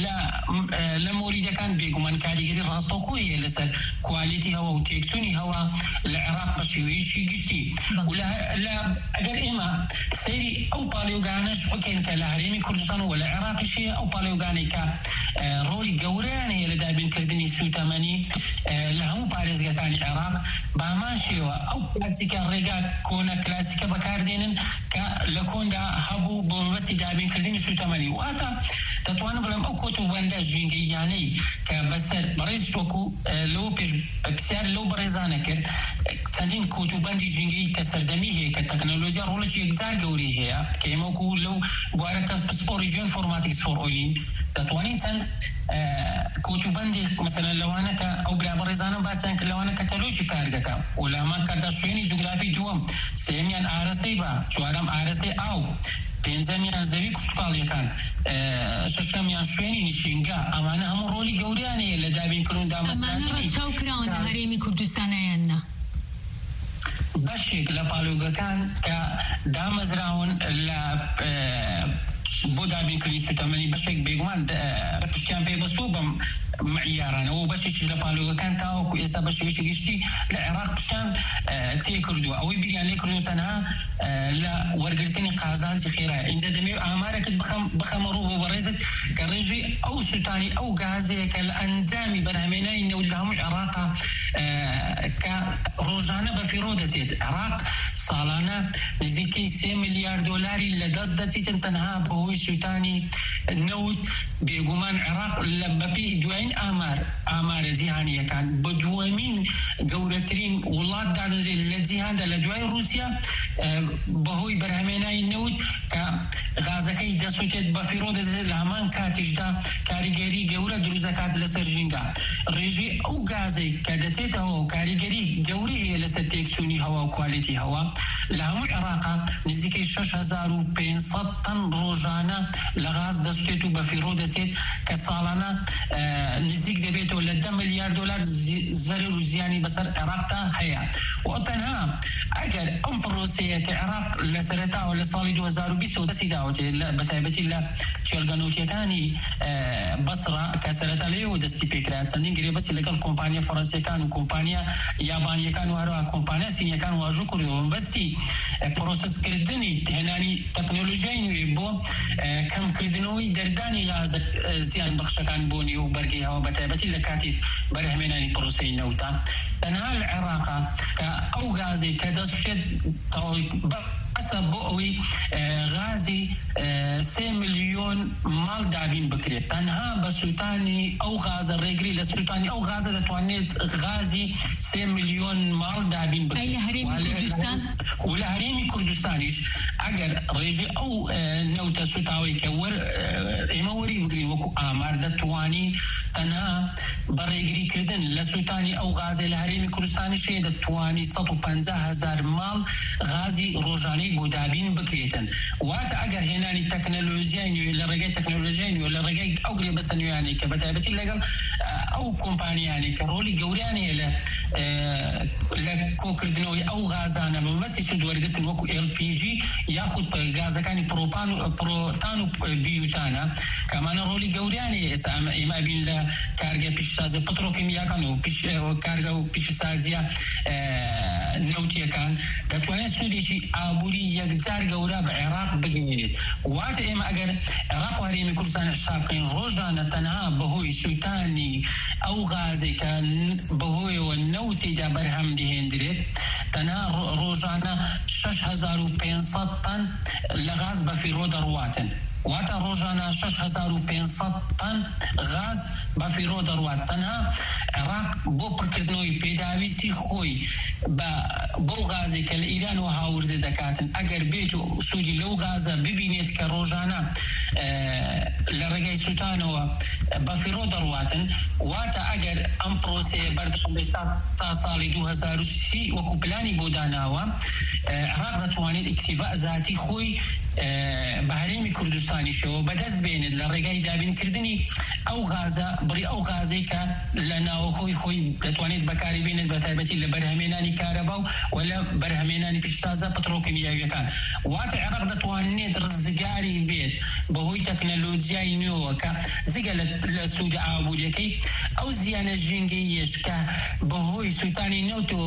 لا مولد كان بيقومان كاريجري راستو خوي لسر كواليتي هوا وتكتوني هوا العراق بشويشي قشتي ولا لا أجر إما سيري أو باليوغانش حكين كالهريمي كردستان ولا عراقي شيء أو باليوغاني كرولي جوراني لدابين كردني سوتاماني لهم باريس كان العراق باماشي أو كلاسيكا رجع كونا كلاسيكا بكاردين كلكون دا هبو بمبسي دابين كردني سوتاماني واتا تطوان بلام أو كتو باندا جينجي يعني كبسر بريز توكو لو بيش بسيار لو بريزانا كرت تندين كتو باندي جينجي كسردمي هي كتكنولوجيا رولش يكزار جوري هي كيموكو لو بواركاس بسبوريجين فورماتيكس فور أولين تطوانين تن كتو باندي مثلا لو أنا أو بلا بريزانا باسان لو أنا كتلوشي كارجكا ولا ما كدرشيني جغرافي دوم سيميان آرسي با شوارم آرسي أو بينزميان زوي كشتقال يكان ششميان شويني نشينجا أمانة هم رولي جورياني لدابين كرون دا مسلاتي أمانة رتشاو كراون هريمي كردستان يانا بشيك لبالوغا كان كدامزراون ل بودا بينكري ستمني بشيك بيجمان بشكان بيبصوبم معيارنا هو بشيك لبالوغا كان تاوكو إسا بشيك يشتي العراق بشان تيكردو أو يبيان ليكردو تنها لا ورقرتني قازان تخيرا إن دمي أمارك بخمرو وبرزت كرجي أو سلطاني أو غازي كالأنزامي برهمينا إنه لهم العراق كروجانا بفيرودة العراق صالانا لزيكي 6 مليار دولاري لدزدتي تنها بهوي سلطاني نوت بيقومان عراق لببي دوين آمار زيهانية كان بدوامين قولترين والله دادري الذي هذا لدوين روسيا بهوي برهميناي نوت كغازكي دسوتت بفيرودة الهمان كاتجدا كاريجري قولة دروزكات لسرجينغا ريجي أو غازي كادتيت هو كاريجري قولي هي لسرتيكسوني هوا وكواليتي هوا لهم العراق نزيكي 6,500 طن روجانا لغاز دستيتو بفيرودة سيت كسالنا نزيك دبيتو لدى مليار دولار زرر زياني بسر عراقتا هيا وقتنها اگر ام بروسية كعراق لسرتا ولا صالي 2020 بس داوتي بتايبتي لا تشلغانوتي كاني بصرة كسرتا ليو دستي بيكرات سندين قريب بس لقال كومبانيا فرنسية كانوا كومبانيا يابانية كانوا هروا كومبانيا سينيا كانوا واجوكوريو بستي بروسس كردني هناني تكنولوجيين يبو كم كردنوي درداني لازك زيان بخشة كان بوني وبرقيها وبتابتي لكاتي برهميناني بروسي نوتا تنها العراق كأو غازي كدسوشت ئەسە بۆ ئەوەی غازی 3 ملیۆن ماڵ دابین بکرێت. تەنها بە سووتانی ئەو غازە ڕێگری لە سووتانی ئەو غازە دەتوانێت غازی 3 ملیۆن ماڵ دابین بکرێت. و لە هەرێمی کوردستانیش ئەگەر ڕێژێ ئەو نەوتە سوتاوی کە ئێمە وەری بگرین وەکو ئامار دەتوانین تەنها بە ڕێگریکردن لە سووتانی ئەو غازە لە هەرێمی کوردستانیش دەتوانی 150,000 ماڵ غازی ڕۆژانەی بۆ دابین بکرێتن. واتە ئەگەر هێنانی تەکنەلۆژیای نوێ لە ڕێگەی تەکنەلۆژیای نوێ لە ڕێگەی ئەو گرێ بەسە نوێیانەی کە بەتایبەتی لەگەڵ ئەو کۆمپانیانەی کە ڕۆلی گەوریانەیە لە کۆکردنەوەی ئەو غازانە بەمەبەستی سوود وەرگرتن وەکو LPG یاخود گازەکانی پرۆتان و بیوتانە کەمانە ڕۆلی گەوریانەیە. ئێستا ئێمە بین لە کارگە پیشسازی پترۆکیمیاکان و کارگە و پیشسازیە نەوتیەکان دەتوانێت سوودێکی ئابووری یەکجار گەورە بە عێراق بگەێنێت. واتە ئێمە ئەگەر عێراق و هەرێمی کوردستان حساب بکەین ڕۆژانە تەنها بەهۆی سووتانی ئەو غازێک کە بەهۆیەوە نەوتێدا بەرهەم دەهێنرێت تەنها ڕۆژانە 6,500 تەن لە غاز بەفیڕۆ دەڕواتن. واتە ڕۆژانە 6,500 تەن غاز بەفیڕۆ دەڕوات. تەنها عێراق بۆ پڕکردنەوەی پێداویستی خۆی بۆ غازێک کە لە ئیران و هاوردە دەکاتن ئەگەر بێت و سوودی لەو غازە ببینێت کە ڕۆژانە لە ڕێگەی سووتانەوە بەفیڕۆ دەڕواتن واتە ئەگەر ئەم پرۆسەیە بەردەوام بێت تا ساڵی 2030 وەکو پلانی بۆ داناوە عێراق دەتوانێت ئیکتیڤا ذاتی خۆی بە هەرێمی کوردستانیشەوە بەدەست بێنێت لە ڕێگای دابینکردنی ئەو غازە بڕی ئەو غازەی کە لە ناوەخۆی خۆی دەتوانێت بەکاری بێنێت بە تایبەتی لە بەرهەمێنانی کارەبا و لە بەرهەمێنانی پیشسازە پترۆکیمیاویەکان. واتە عێراق دەتوانێت ڕزگاری بێت بەهۆی تەکنەلۆجیای نوێوە کە جگە لە سوود ئابووریەکەی ئەو زیانە ژینگەیەش کە بەهۆی سووتانی نەوتەوە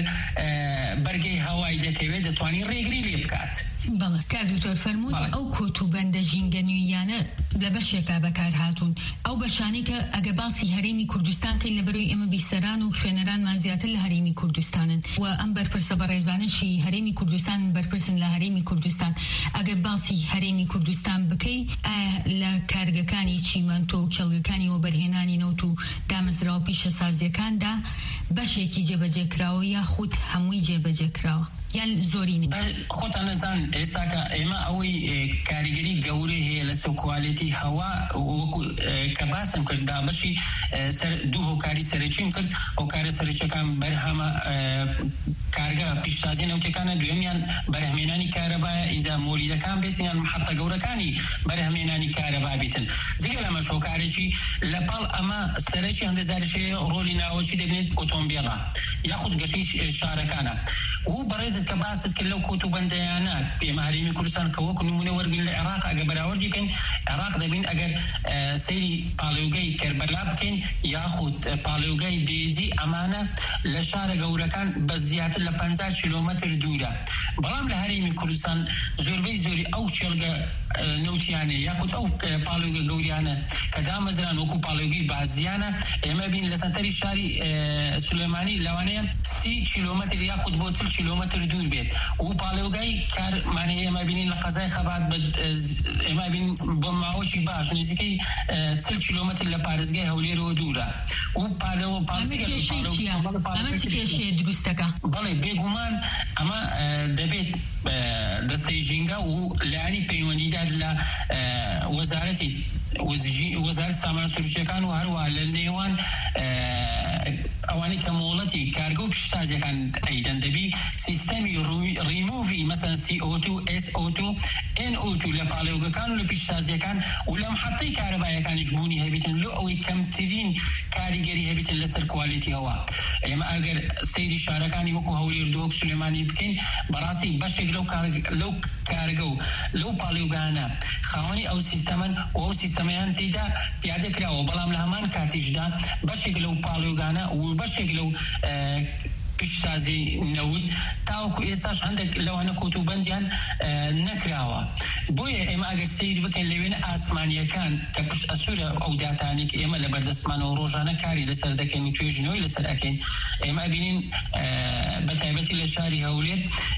بەرگەی هەوای دەکەوێت دەتوانێت ڕێگری لێ بکات. بەڵێ کاک دکتۆر فەرمووت ئەو کۆتوبەندە ژینگە نوێیانە لە بەشێکا بەکار هاتوون ئەو بەشانەی کە ئەگە باسی هەرێمی کوردستان کەین لەبەرەوەی ئێمە بیسەران و خوێنەرانمان زیاتر لە هەرێمی کوردستانن و ئەم بەرپرسە بەڕێزانەشی هەرێمی کوردستان بەرپرسن لە هەرێمی کوردستان ئەگەر باسی هەرێمی کوردستان بکەی لە کارگەکانی چیمەنتۆ و کێڵگەکانی وەبەرهێنانی نەوت و دامەزراوە پیشە سازیەکاندا بەشێکی جێبەجێکراوە یاخود هەمووی جێبەجێکراوە یان زۆرینی خۆتان نەزان ئێستاکە ئێمە ئەوەی کاریگەری گەورەی هەیە لە سەکوالیتی هەوا وەکو کە باسم کرد دابەشی دوو هۆکاری سەرەکیم کرد هۆکارە سەرەکیەکان بەرهەمە کارگە پیشسازی نەوتەکانە دوێمیان بەرهەمێنانی کارەبایە ئینجا مۆریدەکان بێتیان محەتە گەورەکانی بەرهەمێنانی کارەبا بێتن. جگە لەمەش هۆکارێکی لەپاڵ ئەمە سەرەکی هەندێزارشەیە ڕۆلی ناوەکی دەبێت ئۆتۆمبیڵە یاخود گەشەی شارەکانە و بەڕێزت کە باست کرد لەو کۆتوبەندەیانە ئێمە هەرێمی کوردستان کە وەکو نمونە وەرگین لە عێراق ئەگە بەراوردی بکەین عێراق دەبین ئەگەر سەیری پاڵێوگەی کەربەلا بکەین یاخود پاڵێوگەی دێزی ئەمانە لە شارە گەورەکان بە زیاتر لە 50 کیلۆمەتر دوورە. بەڵام لە هەرێمی کوردستان زۆربەی زۆری ئەو چێڵگە نەوتیانە یاخود ئەو پاڵێوگە گەوریانە کە دامەزران وەکو پاڵێوگەی بازیانە ئێمە بین لە سەنتەری شاری سولێمانی لەوانەیە 30 کیلۆمەتر یاخود بۆ 40 کیلۆمەتر دوور بێت و پاڵێوگای کارمانەیە ئێمە بینین لە قەزای خەبات ئێمە بین بۆ ماوەکی باش نزیکەی 40 کیلۆمەتر لە پارێزگای هەولێرەوە دوورە و ئەمە دروستەکە بەڵێ بێگومان ئەمە دەبێت دەستەی ژینگە و لایانی پەیوەندیدار لە وەزارەت سامان سروشتیەکان و هەروە لە نێوان ئەوانەی کە مۆڵەتی کارگە و پیشسازیەکان ئەیدەن دەبی سیستەمی ریموڤی مەسەن CO2 SO2 NO2 لە پاڵێوگەکان و لە پیشسازیەکان و لە محەتەی کارەبایەکانیش بوونی هەبیتن لۆ ئەوەی کەمترین کاریگەری هەبیتن لەسەر کوالیتی هەوا. ئێمە ئەگەر سەیری شارەکانی وەکو هەولێر دۆک سولێمانی بکەین بەڕاستی بەشێک لەو کارگە و لەو پاڵێوگانە خاوەنی ئەو سیستەمن و ئەو سیستەمەیان تێدا پیادە کراوە بەڵام لە هەمان کاتیشدا بەشێک لەو پاڵێوگانە و بەشێک لەو پیشسازی نەوت تاوەکو ئێستاش هەندێک لەوانە کۆتوبەندیان نەکراوە. بۆیە ئێمە ئەگەر سەیر بکەین لەوێنە ئاسمانیەکان کە پشت ئەسوورە ئەو داتانێک ئێمە لە بەردەستمانەوە ڕۆژانە کاری لەسەر دەکەین و توێژینەوەی لەسەر ئەکەین ئێمە بینین بە تایبەتی لە شاری هەولێر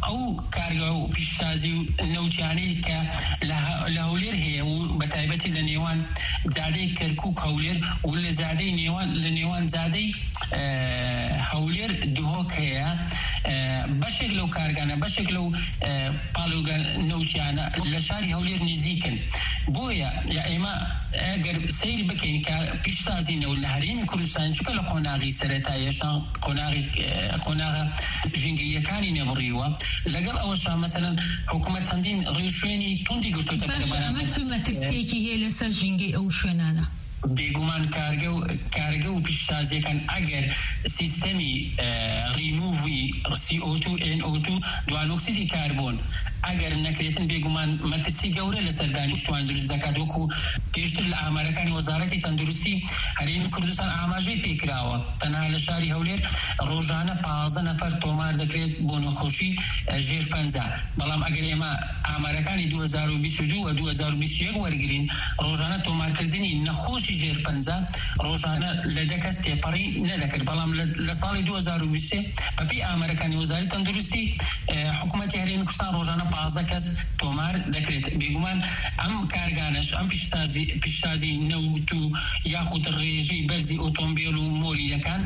او كارغو بيشازي نوتياني ك لهولير هي وبتايبتي لنيوان زادي كركوك هولير ولا زادي نيوان لنيوان زادي هولير دهوك هي بشكلو كارغانا بشكلو بالوغا نوتيانا لشاري هولير نزيكن بويا يا اما اگر سير بكين كا بيشازي ولا هريم كردستان شو كلا قناغي سرتايا شان قناغا جنگيه كاني نبريوا لقل اول شيء مثلا حكومه هندين ريشوني توندي قلت تقريبا ما تسيكي هي لسه جنگي او شنانا بيگومان کارگو و پیشتازی کن اگر سیستمی ریمووی CO2 NO2 دوان اکسیدی کربن اگر نکریتن بيگومان مترسی گوره لسردانیش توان درست دکات وکو پیشتر لعمارکانی وزارتی تندرستی هرین کردستان آماجه پیکراوه تنها لشاری هولیر روزانه 15 نفر تومار دکریت بونو خوشی جیر پنزه بلام اگر ایما آمارکانی 2022 و 2021 ورگرین روزانه تومار کردنی نخوش جير بنزا روزانا لدك استيقاري ندكر بلام لصالي 2020 ببي امريكاني وزارة تندرستي حكومة هرين كردستان روزانا 15 كس تومار دكريت بيگومان ام كارغانش ام بيشتازي نوتو ياخد الريجي برزي اوتومبيل ومولي لكان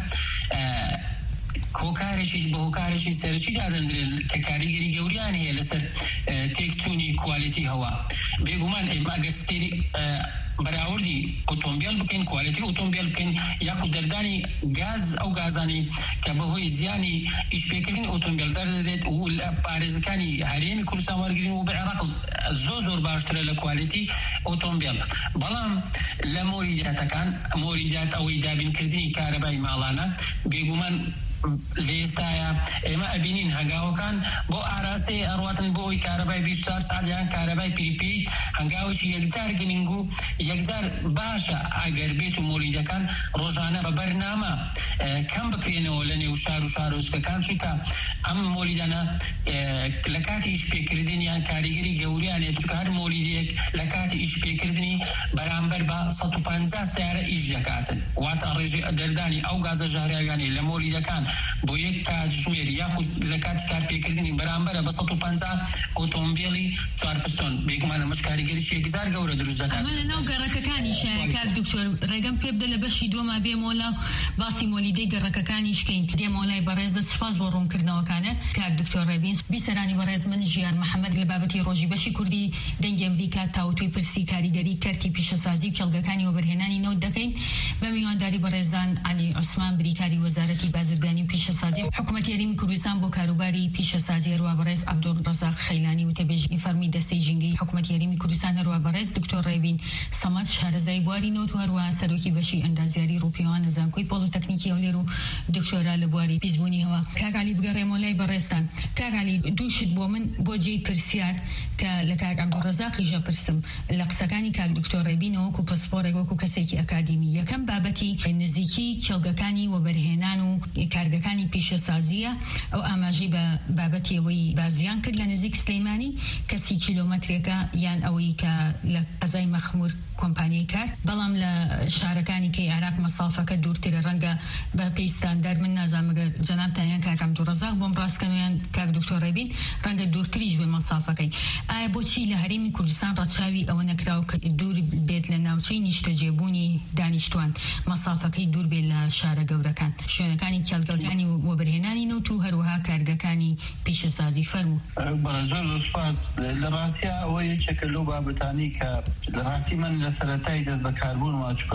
هوکارشی به هوکارشی سرچی دادن که کاریگری گوریان هی لسر تکتونی کوالیتی هوا بگومان اگر ستیری براوردی اتومبیل بکن کوالیتی اتومبیل بکن یا خود دردانی گاز او گازانی که به هوی زیانی ایش بکرین اتومبیل دارد و پارزکانی هریم کردستان ورگرین و بعراق زور باشتره لکوالیتی اتومبیل بلام لموریدات کان موریدات او ایدابین کردنی کاربای مالانا بگومان ليستايا اما ابينين هنگاو كان بو اراسي ارواتن بو كهرباء 24 ساعه جان كهرباء بريبيد هنگاو شي يقدر جنينغو يقدر باشا اگر بيتو موليدا كان روزانه ببرنامه كم بكرينو لني وشارو كان شكا ام موليدانا لكاتي ايش بكردين يعني كاريگري گوريان تكار موليديك لكاتي ايش بكردني برامبر با 150 سعر ايش جاكاتن وات ارجي درداني او غاز جهرياني لموليدا كان بو یک کاجمیر یاخود لکات کار پیکردنی برامبر به 150 اتومبیلی 4 پستون بگمان مش کاریگری شی گزار گوره دروز دکات عمل نو گرککانی شایکات دکتور رقم پیبدل بشی دو ما بی مولا باسی مولیدی گرککانی شکین دی مولای برز سپاس ورون کردنو کانه کار دکتور ربین بیسرانی برز من جیار محمد لبابتی روجی بشی کردی دنگ امریکا تاوتوی پرسی کاریگری کرتی پیش سازی کلگکانی و برهنانی نو دکین به میانداری برزان علی عثمان بریکاری وزارتی بازرگانی پیشەسازی حکوومەتی هەرێمی کوردستان بۆ کاروباری پیشەسازی هەروە بەڕێز عەبدولڕەزاق خەیلانی وتەبێژی فەرمی دەستەی ژینگەی حکوومەتی هەرێمی کوردستان هەروە بەڕێز دکتۆر ڕێبین سەمەد شارەزای بواری نەوت و هەروە سەرۆکی بەشی ئەندازیاری ڕووپیەوانە زانکۆی پۆڵتەکنیکی هەولێر و دکتۆرا لە بواری پیسبوونی هەوا کاکالی بگەڕێمەوە لای بەڕێستان کاکالی دووشت بۆ من بۆ جێی پرسیار کە لە کاک عەبدولڕەزاقیژە پرسم لە قسەکانی کاک دکتۆر ڕێبینەوە وەکو پسپۆرێک وەکو کەسێکی ئەکادیمی یەکەم بابەتی نزیکی کێڵگەکانی وەبەرهێنان و کارگەکانی پیشەسازیە ئەو ئاماژەی بە بابەتی ئەوەی بازیان کرد لە نزیک سلەیمانی کەسی کیلۆمەترێکە یان ئەوەی کە لە قەزای مەخمور کۆمپانیای کار بەڵام لە شارەکانی کەی عێراق مەسافەکە دوورترە ڕەنگە بە پێی ستاندەر من نازانمەگە جەنابتان کاک عەبدولڕەزاق بۆم ڕاستکەنەوەیان کاک دکتۆر ڕێبین ڕەنگە دوورتریش بێ مەسافەکەی ئایا بۆچی لە هەرێمی کوردستان ڕەچاوی ئەوە نەکراوە کە دوور بێت لە ناوچەی نیشتەجێبوونی دانیشتوان مەسافەکەی دوور بێت لە شارە گەورەکان شوێنەکانی کێڵگەکانی وەبەرهێنانی نەوت و هەروەها کارگەکانی پیشەسازی فەرموو بەڕێزۆر سوپاس لە ڕاستیە ئەوە یەکێکە لەو بابەتانی کە لە ڕاستی من لە سەرەتای دەست بەکاربوونەوە چونکە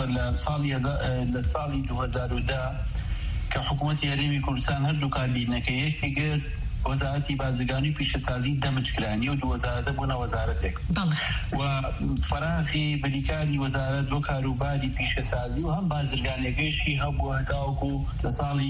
لە ساڵی 2010 کە حکوومەتی هەرێمی کوردستان هەردوو کابینەکە یەکی گرت وەزارەتی بازرگانی پیشەسازی دەمجکرانی و دو وەزارەتە بوونە وەزارەتێک و فەراخی بریکاری وەزارەت بۆ کاروباری پیشەسازی و هەم بازرگانیەکەیشی هەبووە هەتاوەکو لە ساڵی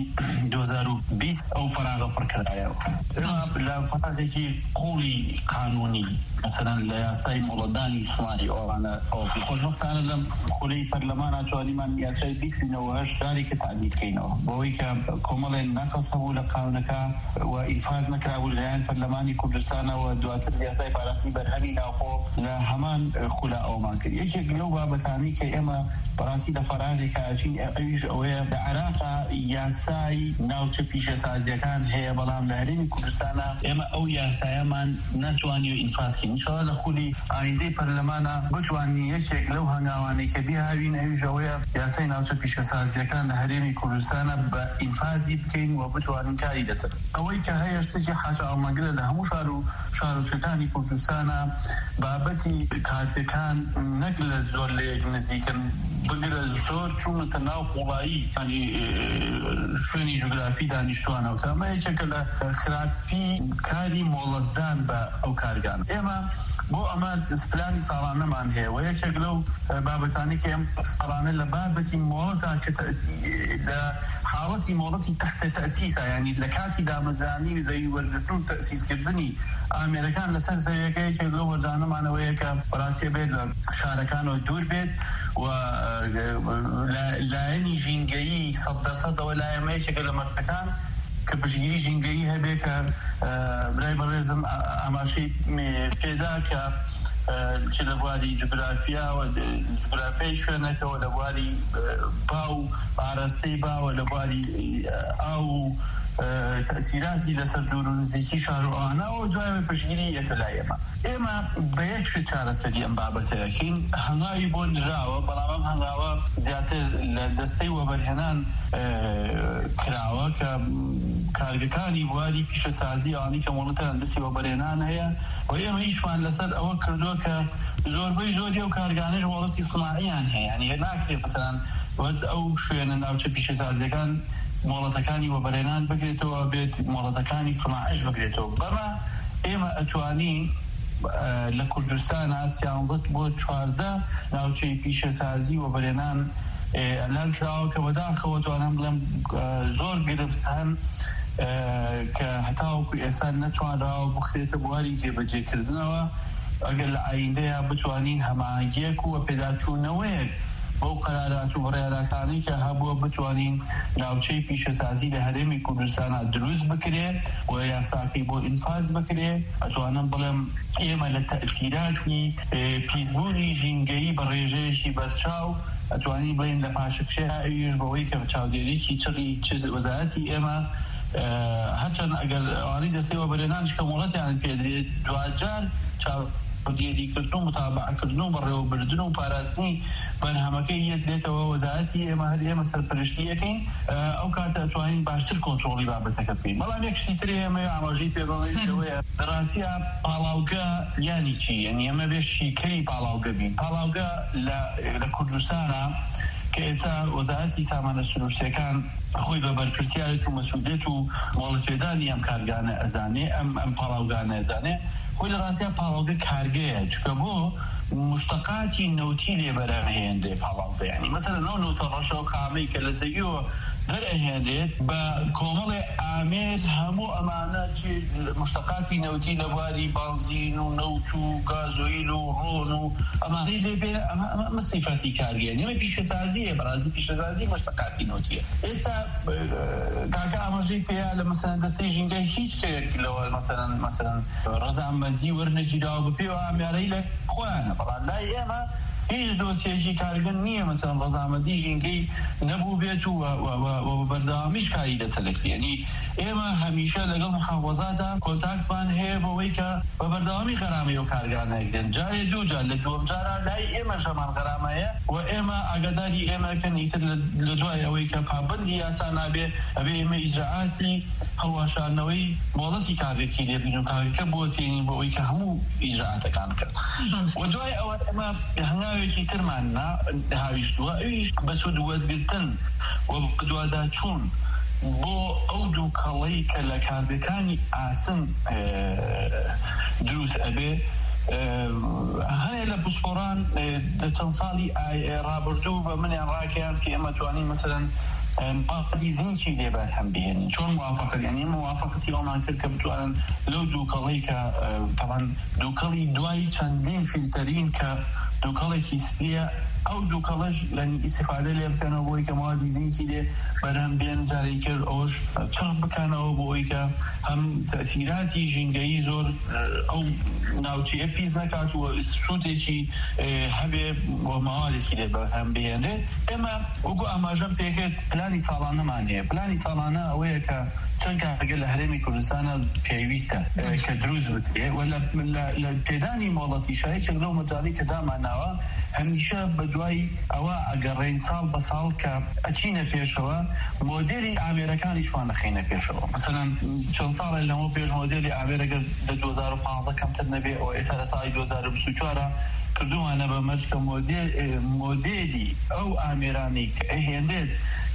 2020 ئەو فەراغە پڕکرایەوە لە فەراغێکی قوڵی قانونی مثلا لە یاسای مۆڵەتدانی ئیسلامی ئەوانە خۆشبەختانە لەم خولەی پەرلەمانە توانیمان یاسای 28 دارێکە تعدیل بکەینەوە بۆ ئەوەی کە کۆمەڵێن نەقەس هەبوو لە قانونەکە و ئینفاز باز نکرابوو لایەن پەرلەمانی کوردستانەوە دواتر یاسای پاراستنی بەرهەمی ناوخۆ لە هەمان خولا ئەومان کرد. یەکێک لەو بابەتانی کە ئێمە بەڕاستی لە فەرانسی کاچین ئەویش ئەوەیە لە عێراقا یاسای ناوچە پیشەسازیەکان هەیە بەڵام لە هەرێمی کوردستانە ئێمە ئەو یاسایەمان نەتوانی و ئینفاسکەین. ئینشاڵڵا لە خولی ئایندەی پەرلەمانە بتوانین یەکێک لەو هەنگاوانەی کە بیاوین ئەویش ئەوەیە یاسای ناوچە پیشەسازیەکان لە هەرێمی کوردستانە بە ئینفازی بکەین و بتوانین کاری لەسەر. ئەوەی کە هەیە شتێکی حاشا ئەڵمەگرە لە هەموو شارۆچکەکانی کوردستانە بابەتی کارپێکان نەک لە زۆر لە یەک نزیکن بگرە زۆر چوونەتە ناو قوڵایی شوێنی جوگرافی دانیشتوانەوە کە ئەمە یەکێکە لە خراپی کاری مۆڵەتدان بە ئەو کارگان. ئێمە بۆ ئەمە پلانی ساڵانەمان هەیە و یەکێک لەو بابەتانی کە ئێم ساڵانە لە بابەتی مۆڵەتا کە لە حاڵەتی مۆڵەتی تەحتە تەسیسە، یعنی لە کاتی دامەزرانی و زەوی وەرگرتن و تەسیسکردنی ئامێرەکان لەسەر زەویەکە یەکێک لەو وەرزانەمانەوەیە کە بەڕاستی بێت لە شارەکانەوە دوور بێت و لایەنی ژینگەیی 100% لای ئەمە یەکێکە لە مەرجەکان کە پشتگیری ژینگەیی هەبێ کە برای بەڕێزم ئاماشەی پێدا کە چ لە بواری جوگرافیاوە جوگرافیای شوێنەکەەوە لە بواری باو پاراستەی باوە لە بواری ئاو تأثیراتی لەسەر دوور و نزیکی شارۆوانەوە دوای پشتگیری یەکە لای ئێمە بە یەک شت چارەسەری ئەم بابەتەیەکەین. هەنگاوی بۆ نراوە بەڵام ئەم هەنگاوە زیاتر لە دەستەی وەبەرهێنان کراوە کە کارگەکانی بواری پیشەسازی ئەوانەی کە مۆڵەتیان دەستی وەبەرهێنان هەیە و ئێمە هیچمان لەسەر ئەوە کردووە کە زۆربەی زۆری ئەو کارگانەی مۆڵەتی سناعیان هەیە، یعنی ناکرێت مەسەلەن وەز ئەو شوێنە ناوچە پیشەسازیەکان مۆڵەتەکانی وەبەرهێنان بگرێتەوە بێت مۆڵەتەکانی سناعیش بگرێتەوە. بەمە ئێمە ئەتوانین لە کوردستانە 13 بۆ 14 ناوچەی پیشەسازی وەبەرهێنان ئەلان کراوە کە بەداخەوە توانم بڵێم زۆر گرفت هەن کە هەتاوەکو ئێستا نەتوانراوە بخرێتە بواری جێبەجێکردنەوە. ئەگەر لە ئایندەیە بتوانین هەماهەنگیەک و پێداچوونەوەیەک بەو قەرارات و بڕیارەتانەی کە هەبووە بتوانین ناوچەی پیشەسازی لە هەرێمی کوردستانە دروست بکرێ و یاساکەی بۆ ئینفاز بکرێ. ئەتوانم بڵێم ئێمە لە تەئسیراتی پیسبوونی ژینگەیی بە ڕێژەیەکی بەرچاو ئەتوانین بڵێن لە پاشەکشەیە ئەویش بەوەی کە چاودێریکی چڕی وەزارەتی ئێمە هەرچەند ئەگەر ئەوانەی دەستەی وەبەرهێنانیش کە مۆڵەتیان پێدرێت دوجار دیاریکردن و متابعەکردن و بەڕێوەبردن و پاراستنی بەرهەمەکەی یەک دێتەوە وەزارەتی ئێمە هەر ئێمە سەرپەرشتیەکەین ئەو کاتە ئەتوانین باشتر کۆنتڕۆڵی بابەتەکە بکەین. بەڵام یەک شتی تر ئێمە ئاماژەی پێ بڵێنەوەیە ڕاستیە پاڵاوگە یانی چی؟ یعنی ئەمە بێ شیکەی پاڵاوگە بین. پاڵاوگە لە کوردستانە کە ئێستا وەزارەتی سامانە سروشتیەکان خۆی بە بەرپرسیارێت و مەسئولیت و مۆڵەتپێدانی ئەم کارگانە ئەزانێ ئەم پاڵاوگانە ئەزانێ خۆی لە ڕاستیە پاڵاوگە کارگەیە چکە بۆ مشتقاتی نەوتی لێبەرهێندێ پاڵاوگە. یعنی مەسەلەن ئەو نەوتە ڕەشە و خامەی کە لە زەویەوە دەرئەهێنرێت بە کۆمەڵێ ئامێر هەموو ئەمانە مشتقاتی نەوتی لە بواری بانزین و نەوت و گازۆیل و ڕۆن و ئەمانەی لێبێنە ئەمە سیفەتی کارگەیە. نێمە پیشەسازیە بەڕاستی پیشەسازی مشتقاتی نەوتیە. ئێستا کاکە ئاماژەی پێیا لە مەسەلەن دەستەی ژینگەی هیچ کەیەکی لەوە مەسەلەن ڕەزامەندی وەرنەگیراوە بپێوە ئامیارەی لە خۆیانە، بەڵام لای ئێمە هیچ دۆسیەکی کارگەن نییە مەسەلەن ڕەزامەندی ژینگەی نەبوو بێت و بەردەوامیش کاری لەسەرەکرێت. یعنی ئێمە هەمیشە لەگەڵ محافەزادا کۆنتاکتمان هەیە بەوەی کە بە بەردەوامی غەرامەی و کارگانەکەن جارێ دووجار لە دووەم جارە لای ئێمە شەمان غەرامەیە و ئێمە ئاگاداری ئێمەکەن ئیتر لە دوای ئەوەی کە پابەندی یاسا نابێ ئەبێ ئێمە ئیجراعاتی هەڵواشاندنەوەی مۆڵەتی کارێکی لێبین و کارەکە بۆسێنین بەوەی کە هەموو ئیجراعاتەکان کرد. و دوای ئەوە ئێمە هەنگاوێکی ترمان هاویشتووە ئەویش بە سوودوەرگرتن و دوواداچوون بۆ ئەو دوو کەڵەی کە لە کارگەکانی ئاسن دروست ئەبێ. هەیە لە پسپۆران لە چەند ساڵی ڕابردوو بە منیان ڕاکەیان کە ئێمە توانین مەسەلەن موافقەتی زینکی لێبەر هەم بهێنین. چۆن موافقەت؟ یعنی موافقەتی ئەومان کرد کە بتوانن لەو دووکەڵەی کە تەمان دووکەڵی دوای چەندین فیلتەرین کە دووکەڵێکی سپیە ئەو دووکەڵەش لەنی ئیسیفادە لێ بکەنەوە بۆی کە ماوەتی زینکی لێ بەرەم بێن جارێک کرد ئەوش چڕ بکەنەوە بۆی کە هەم تەسیراتی ژینگەیی زۆر ئەو ناوچەیە پیس نەکات و سوودێکی هەبێ بۆ ماوەیەکی لێ بەرهەم بهێنرێت. ئێمە وەکو ئاماژەم پێکرد پلانی ساڵانەمان هەیە. پلانی ساڵانە ئەوەیە کە چەند کارگە لە هەرێمی کوردستانە پێویستە کە دروست بکرێت و لە پێدانی مۆڵەتی شایەکێک لەو مەجاڵی کە داماناوە هەمیشە بە دوای ئەوە ئەگەڕێین ساڵ بە ساڵ کە ئەچینە پێشەوە مۆدێلی ئامێرەکانیشوان نەخینە پێشەوە. مەسەلەن چەند ساڵێک لەمەوە پێش مۆدێلی ئامێرەگە لە 2015 کەمتر نەبێ ئەو ئێستا لە ساڵی 2024 کردووانە بە مەشکە مۆدێلی ئەو ئامێرانی کە ئەهێندێت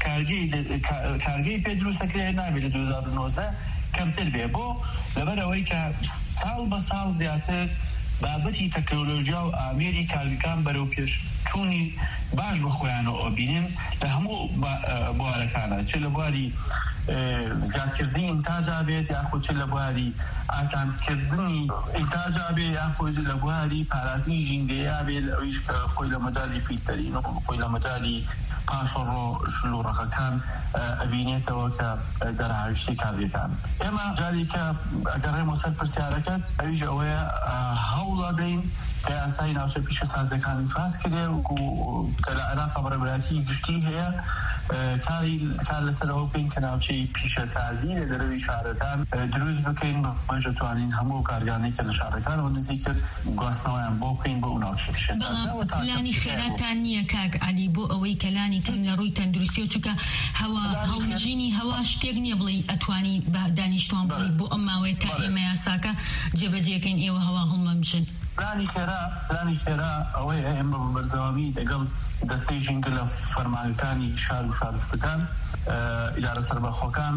کارگەی پێ دروستەکرێت نابێت لە 2019 کەمتر بێ بۆ لەبەرەوەی کە ساڵ بە ساڵ زیاتر بابەتی تەکنۆلۆژیا و ئامێری کارگەکان بەرەو پێشچوونی باش بخۆیانەوە بینین لە هەموو بوارەکانە، چ لە بواری زیادکردنی ئینتاجا بێت یاخود چ لە بواری ئاسانکردنی ئینتاجا بێت یاخود لە بواری پاراستنی ژینگەیە بێت ئەویش خۆی لە مەجالی فیلتەرین و خۆی لە مەجالی پاشەڕۆ شلوڕەخەکان ئەبینێتەوە کە دەرهاویشتی کارگەکان. ئێمە جاری کە ئەگەڕێمەوە سەر پرسیارەکەت ئەویش ئەوەیە هەوڵە دەین کە یاسای ناوچە پیشە سازەکانی فاز کرێ و کە لە عێراق بەڕێوەبەتی گشتی هەیە کار لەسەرەوە بکەین کە ناوچەی پیشە سازی لە دەرەوەی شارەکان دروست بکەین بەمەش دەتوانین هەموو کارگانەی کە لە شارەکانەوە نزیک کرد گواستنەوەیان بۆ بکەین بۆ ناوچە پیشە سازی. پلانی خێراتان نییە کاک عەلی بۆ ئەوەی کە لانی تر لە ڕووی تەندروستی و چونکە هەڵبژینی هەوا شتێک نییە بڵێ ئەتوانی بە دانیشتوان بڵێ بۆ ئەم ماوەیە تا ئێمە یاساکە جێبەجێکەین ئێوە هەوا هەڵمە بژن. پلانی خێرا ئەوەیە ئێمە بەبەردەوامی لەگەڵ دەستەی ژینگە لە فەرمانەکانی شار و شارستەکان ئیدارە سەربەخۆکان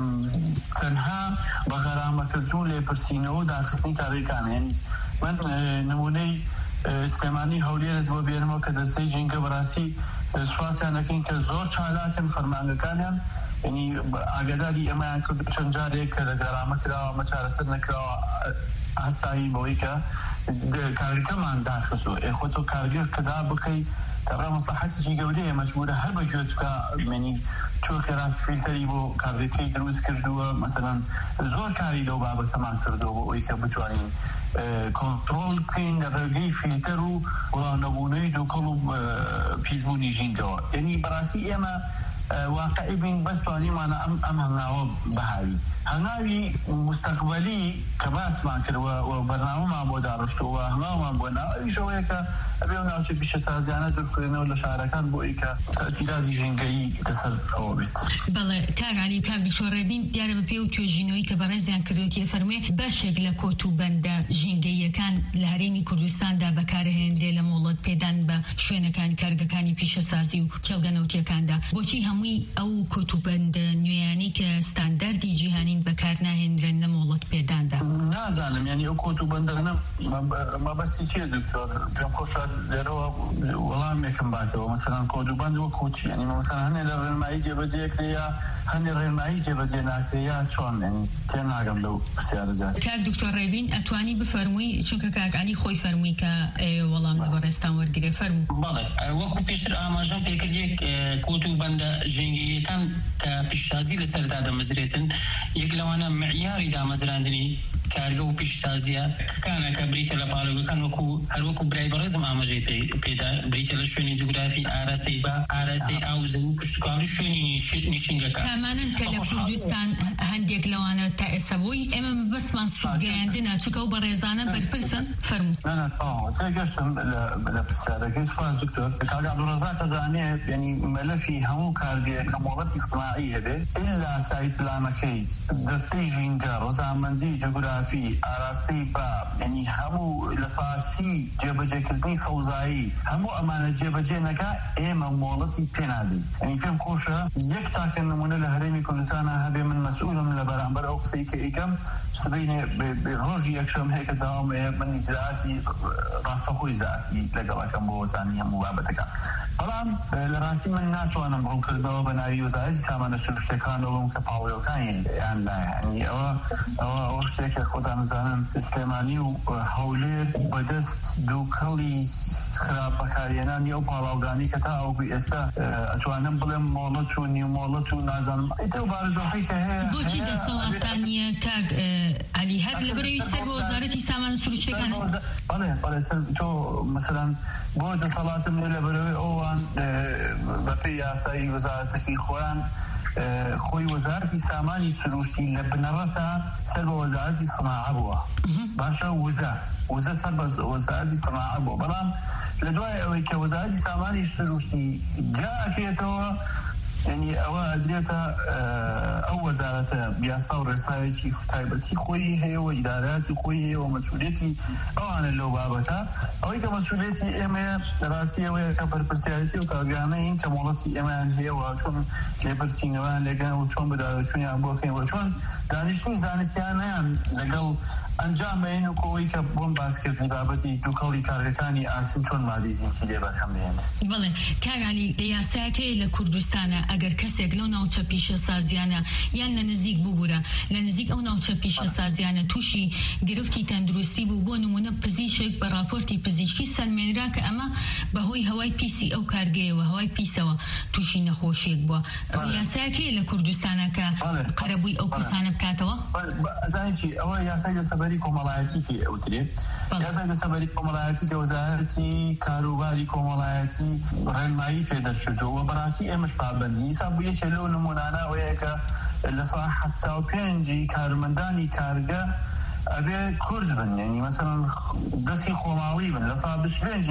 تەنها بە غەرامەکردن لێپرسینەوە و داخستنی کارەکانە. یعنی من نمونەی سلێمانی هەولێرت بۆ بێنمەوە کە دەستەی ژینگە بەڕاستی سوپاسیان دەکەین کە زۆر چالاکن فەرمانەکانیان، یعنی ئاگاداری ئەمەیان کرد چەند جارێک کە لە گەرامە کراوە ئەمە چارەسەر نەکراوە هەستایی بەوەی کە کارگەکەمان داخستووە ئێخۆ تۆ کارگەر کەدا بکەی کەڕا مەسلحەتێکی گەورەیە مەجبورە هەر بەگوێت بکە منی چۆ خێرا فیلتەری بۆ کارگەکەی دروست کردووە مەسەلەن زۆر کاری لەو بابەتەمان کردووە بۆ ئەوەی کە بتوانین کۆنتڕۆڵ بکەین لە ڕێگەی فیلتەر و وڵاونەبوونەوەی دووکەڵ و پیسبوونی ژینگەوە. یعنی بەڕاستی ئێمە واقعی بین بەس توانیمانە ئەم هەنگاوە بەهاوی هەنگاوی مستەقبەلی کە باسمان کردوە و بەرنامەمان بۆ داڕشتووە هەنگاومان بۆ ئەویشەوەیە کە ئەبێ و ناوچە پیشە سازیانە دوورکردنەوە لە شارەکان بۆ ئەوەی کە تەسیراتی ژینگەیی لەسەر ئەوە بێت. بەڵێ کاک عەلی کاک دکتۆر ڕێبین دیارە بەپێ و توێژینەوەی کە بەڕێزیان کردوێتی فەرمووێ بەشێک لە کۆتوبەندە ژینگەییەکان لە هەرێمی کوردستاندا بەکارهێنرێ لە مۆڵەت پێدان بە شوێنەکان کارگەکانی پیشەسازی و چێڵگەنەوتیەکاندا. بۆچی هەمووی ئەو کۆتوبەندە نوێیانی کە ستانداردی جیهانین بەکار ناهێنرێن لە مۆڵەت پێداندا؟ نازانم، یعنی ئەو کۆتوبەندانە مەبەستی چییە دکتۆر؟ پێم خۆشە لێرەوە وەڵامێکم باتەوە. مەسەلەن کۆتوبەند وەکو چی؟ یعنی مەسەلەن هەنێ لە ڕێنمایی جێبەجێ کرێ هەنێ ڕێنمایی جێبەجێ ناکرێ چۆن؟ یعنی تێناگەم لەو پرسیارە زیاتر. کاک دکتۆر ڕێبین ئەتوانی بفەرمووی چونکە کاک عەلی خۆی فەرمووی کە وەڵام لە بەڕێستان وەرگرێ فەرموو. بەڵێ وەکو پێشتر ئاماژەم پێکرد یەک کۆتوبەندە ژینگەییەکان کە پیشسازی لەسەردا دەمەزرێتن یەک لەوانە معیاری دامەزراندنی کارگە و پیشسازیە کەکانە کە بریتە لە پاڵێوەکان هەروەکو برای بەڕێزم ئاماژەی پێدا بریتە لە شوێنی جوگرافی ئاراستەی با ئاراستەی ئاوزن و پشتکاڵی شوێنی نیشنگەکان. تامانن کە لە کوردستان هەندێک لەوانە تا ئێستا بووی ئێمە بەسمان سوودگەیاندنە چونکە ئەو بەڕێزانە بەرپرسن فەرموو. تێگەشتم لە پرسیارەکەی سپاس دکتۆر. کاک عەبدوڕەزاق ئەزانێت یعنی مەلەفی هەموو کارگەیەکە مۆڵەتی صناعی هەبێت ئیلا سایت پلانەکەی دەستەی ژینگە ڕەزامەندی جوگرافی ئاراستەی با یعنی هەموو لە فارسی جێبەجێکردنی سەوزایی هەموو ئەمانە جێبەجێ نەکا ئێمە مۆڵەتی پێنادەین. یعنی پێم خۆشە یەک تاکە نمونە لە هەرێمی کوردستانە هەبێ من مەسئولم لە بەرامبەر ئەو قسەی کە ئەیکەم سبەینێ ڕۆژی یەکشەم هەیە کە داوامەیە من ئیجراعاتی ڕاستەخۆی زیاتی لەگەڵەکەم بۆ وەزانی هەموو بابەتەکان. بەڵام لە ڕاستی من ناتوانم ڕوونکردنەوە بە ناوی وەزارەتی سامانە سروشتەکانەوەم کە پاڵێوەکانی یان لایە. یعنی ئەوە شتێکە خۆتان زانن سلێمانی و هەولێر بەدەست دووکەڵی خراپ بەکارهێنانی ئەو پاڵاوگانی کە تا ئەو ئێستا ئەتوانم بڵێم مۆڵەت و نیومۆڵەت و نازانم ئیتر بارزۆخی کە هەیە بۆچی دەسەڵاتانیە کاک عەلی هەر لەبەرەوەی سەر بە وەزارەتی سامان سروشتەکان بەڵێ سەر تۆ مەسەلەن بۆ دەسەڵاتم لەبەرەوەی ئەوان بەپێی یاسایی وەزارەتەکەی خۆیان خۆی وەزارەتی سامانی سروشتی لە بنەڕەتە سەر بە وەزارەتی سەناعە بووە باشە وزە سەر بە وەزارەتی سەناعە بووە بەڵام لە دوای ئەوەی کە وەزارەتی سامانی سروشتی جاکێتەوە یعنی ئەوە ئەدرێتە ئەو وەزارەتە یاسا و ڕێسایەکی تایبەتی خۆی هەیە و ئیداراتی خۆی هەیە و مەسئولیەتی ئەوانە لەو بابەتە ئەوەی کە مەسئولیەتی ئێمە ڕاستی ئەوەیە کە بەرپرسیارەتی و کارگرانەیە کە مۆڵەتی ئێمەیان هەیە و چۆن لێبەرچینەوەیان لێگەن و چۆن بەداوەچوونیان بۆکەین و چۆن دانیشتوی زانستیانیان لەگەڵ ئەنجامێن و کۆی کە بۆم باسکردنی بابەتی دووکەڵی کارگەکانی ئاسن چۆن مادیزیکی لێبەرهەم بێنێت. بەڵێ کاگالی یاساکەی لە کوردستانە ئەگەر کەسێک لەو ناوچە پیشە سازیانە یان لە نزیک ببوورە لە نزیک ئەو ناوچە پیشە سازیانە تووشی گرفتی تەندروستی بوو بۆ نمونە پزیشک بە راپۆرتی پزیشکی سەلمێنرا کە ئەمە بەهۆی هەوای پیسی ئەو کارگەیەوە هەوای پیسەوە تووشی نەخۆشیێک بووە. یاساکەی لە کوردستانە کە قەرەبووی ئەو کەسانە بکاتەوە ئەزانیتی ئەوە یاسای دەسەبەری کۆمەڵایەتی کە ئەوترێت یاسای دەسەبەری کۆمەڵایەتی کە وەزارەتی کاروباری کۆمەڵایەتی ڕێنمایی پێ دەرکردووە بەڕاستی ئێمەش پابەندی حساب بوو یەکێ لەو نمونانە ئەوەیە کە لە ساڵ 75 کارمەندانی کارگە ئەبێ کورد بن یعنی مەسەڵەن دەستی خۆماڵی بن لە ساڵ 25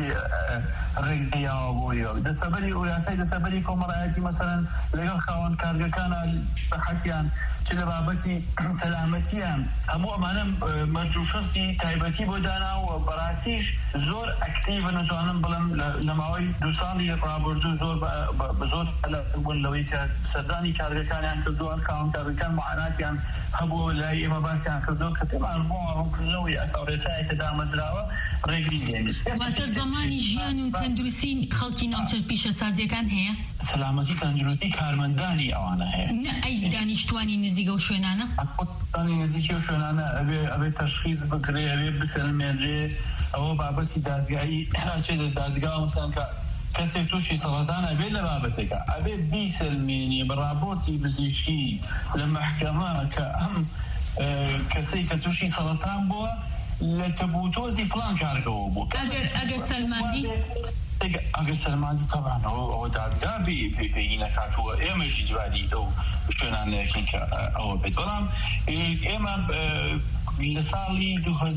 ڕێگەیاوە بۆیەوە دەسەبەری ئەو یاسای دەسەبەری کۆمەڵایەتی مەسەڵەن لەگەڵ خاوەن کارگەکانە بەحەتیان چ لە بابەتی سەلامەتیان هەموو ئەمانە مەرج و شەرتی تایبەتی بۆ داناوە بەڕاستیش زۆر ئەکتیڤن نتوانم بڵێم لە ماوەی 2 ساڵی ڕابردوو زۆر بوون لەوەی کە سەردانی کارگەکانیان کردووە خاوەن کارگەکان معاناتیان هەبووە لای ئێمە باسییان کردووە کە پێمان بۆ ڕوونکردنەوەی ئەسا و ڕێسایەکە دامەزراوە ڕێگری دێنێت. واتە زەمانی ژیان و تەندروستی خەڵکی ناوچە پیشە سازیەکان هەیە سەلامەتی تەندروستی کارمەندانی ئەوانە هەیە نە ئەی دانیشتوانی نزیکە و شوێنانە نزیکی و شوێنانە ئەبێ تەشخیص بکرێ ئەبێ بسەلمێنرێ ئەوە بابەتی دادگایی هاچێتە دادگا مثلەن کە کەسێک تووشی سەڵەتان ئەبێ لە بابەتێکە ئەبێ بیسەلمێنێ بە راپۆرتی پزیشکی لە مەحکەمە کە ئەم کەسەی کە تووشی سەڵەتان بووە لە تەبوتۆزی فڵان کارگەوە بوو ئەگەر سەلماندی تەبان ئەوە دادگا پێی نەکاتووە ئێمەشی جوادی ئەو شوێنانەکەین کە ئەوە بێت بەڵام ئێمە لە ساڵی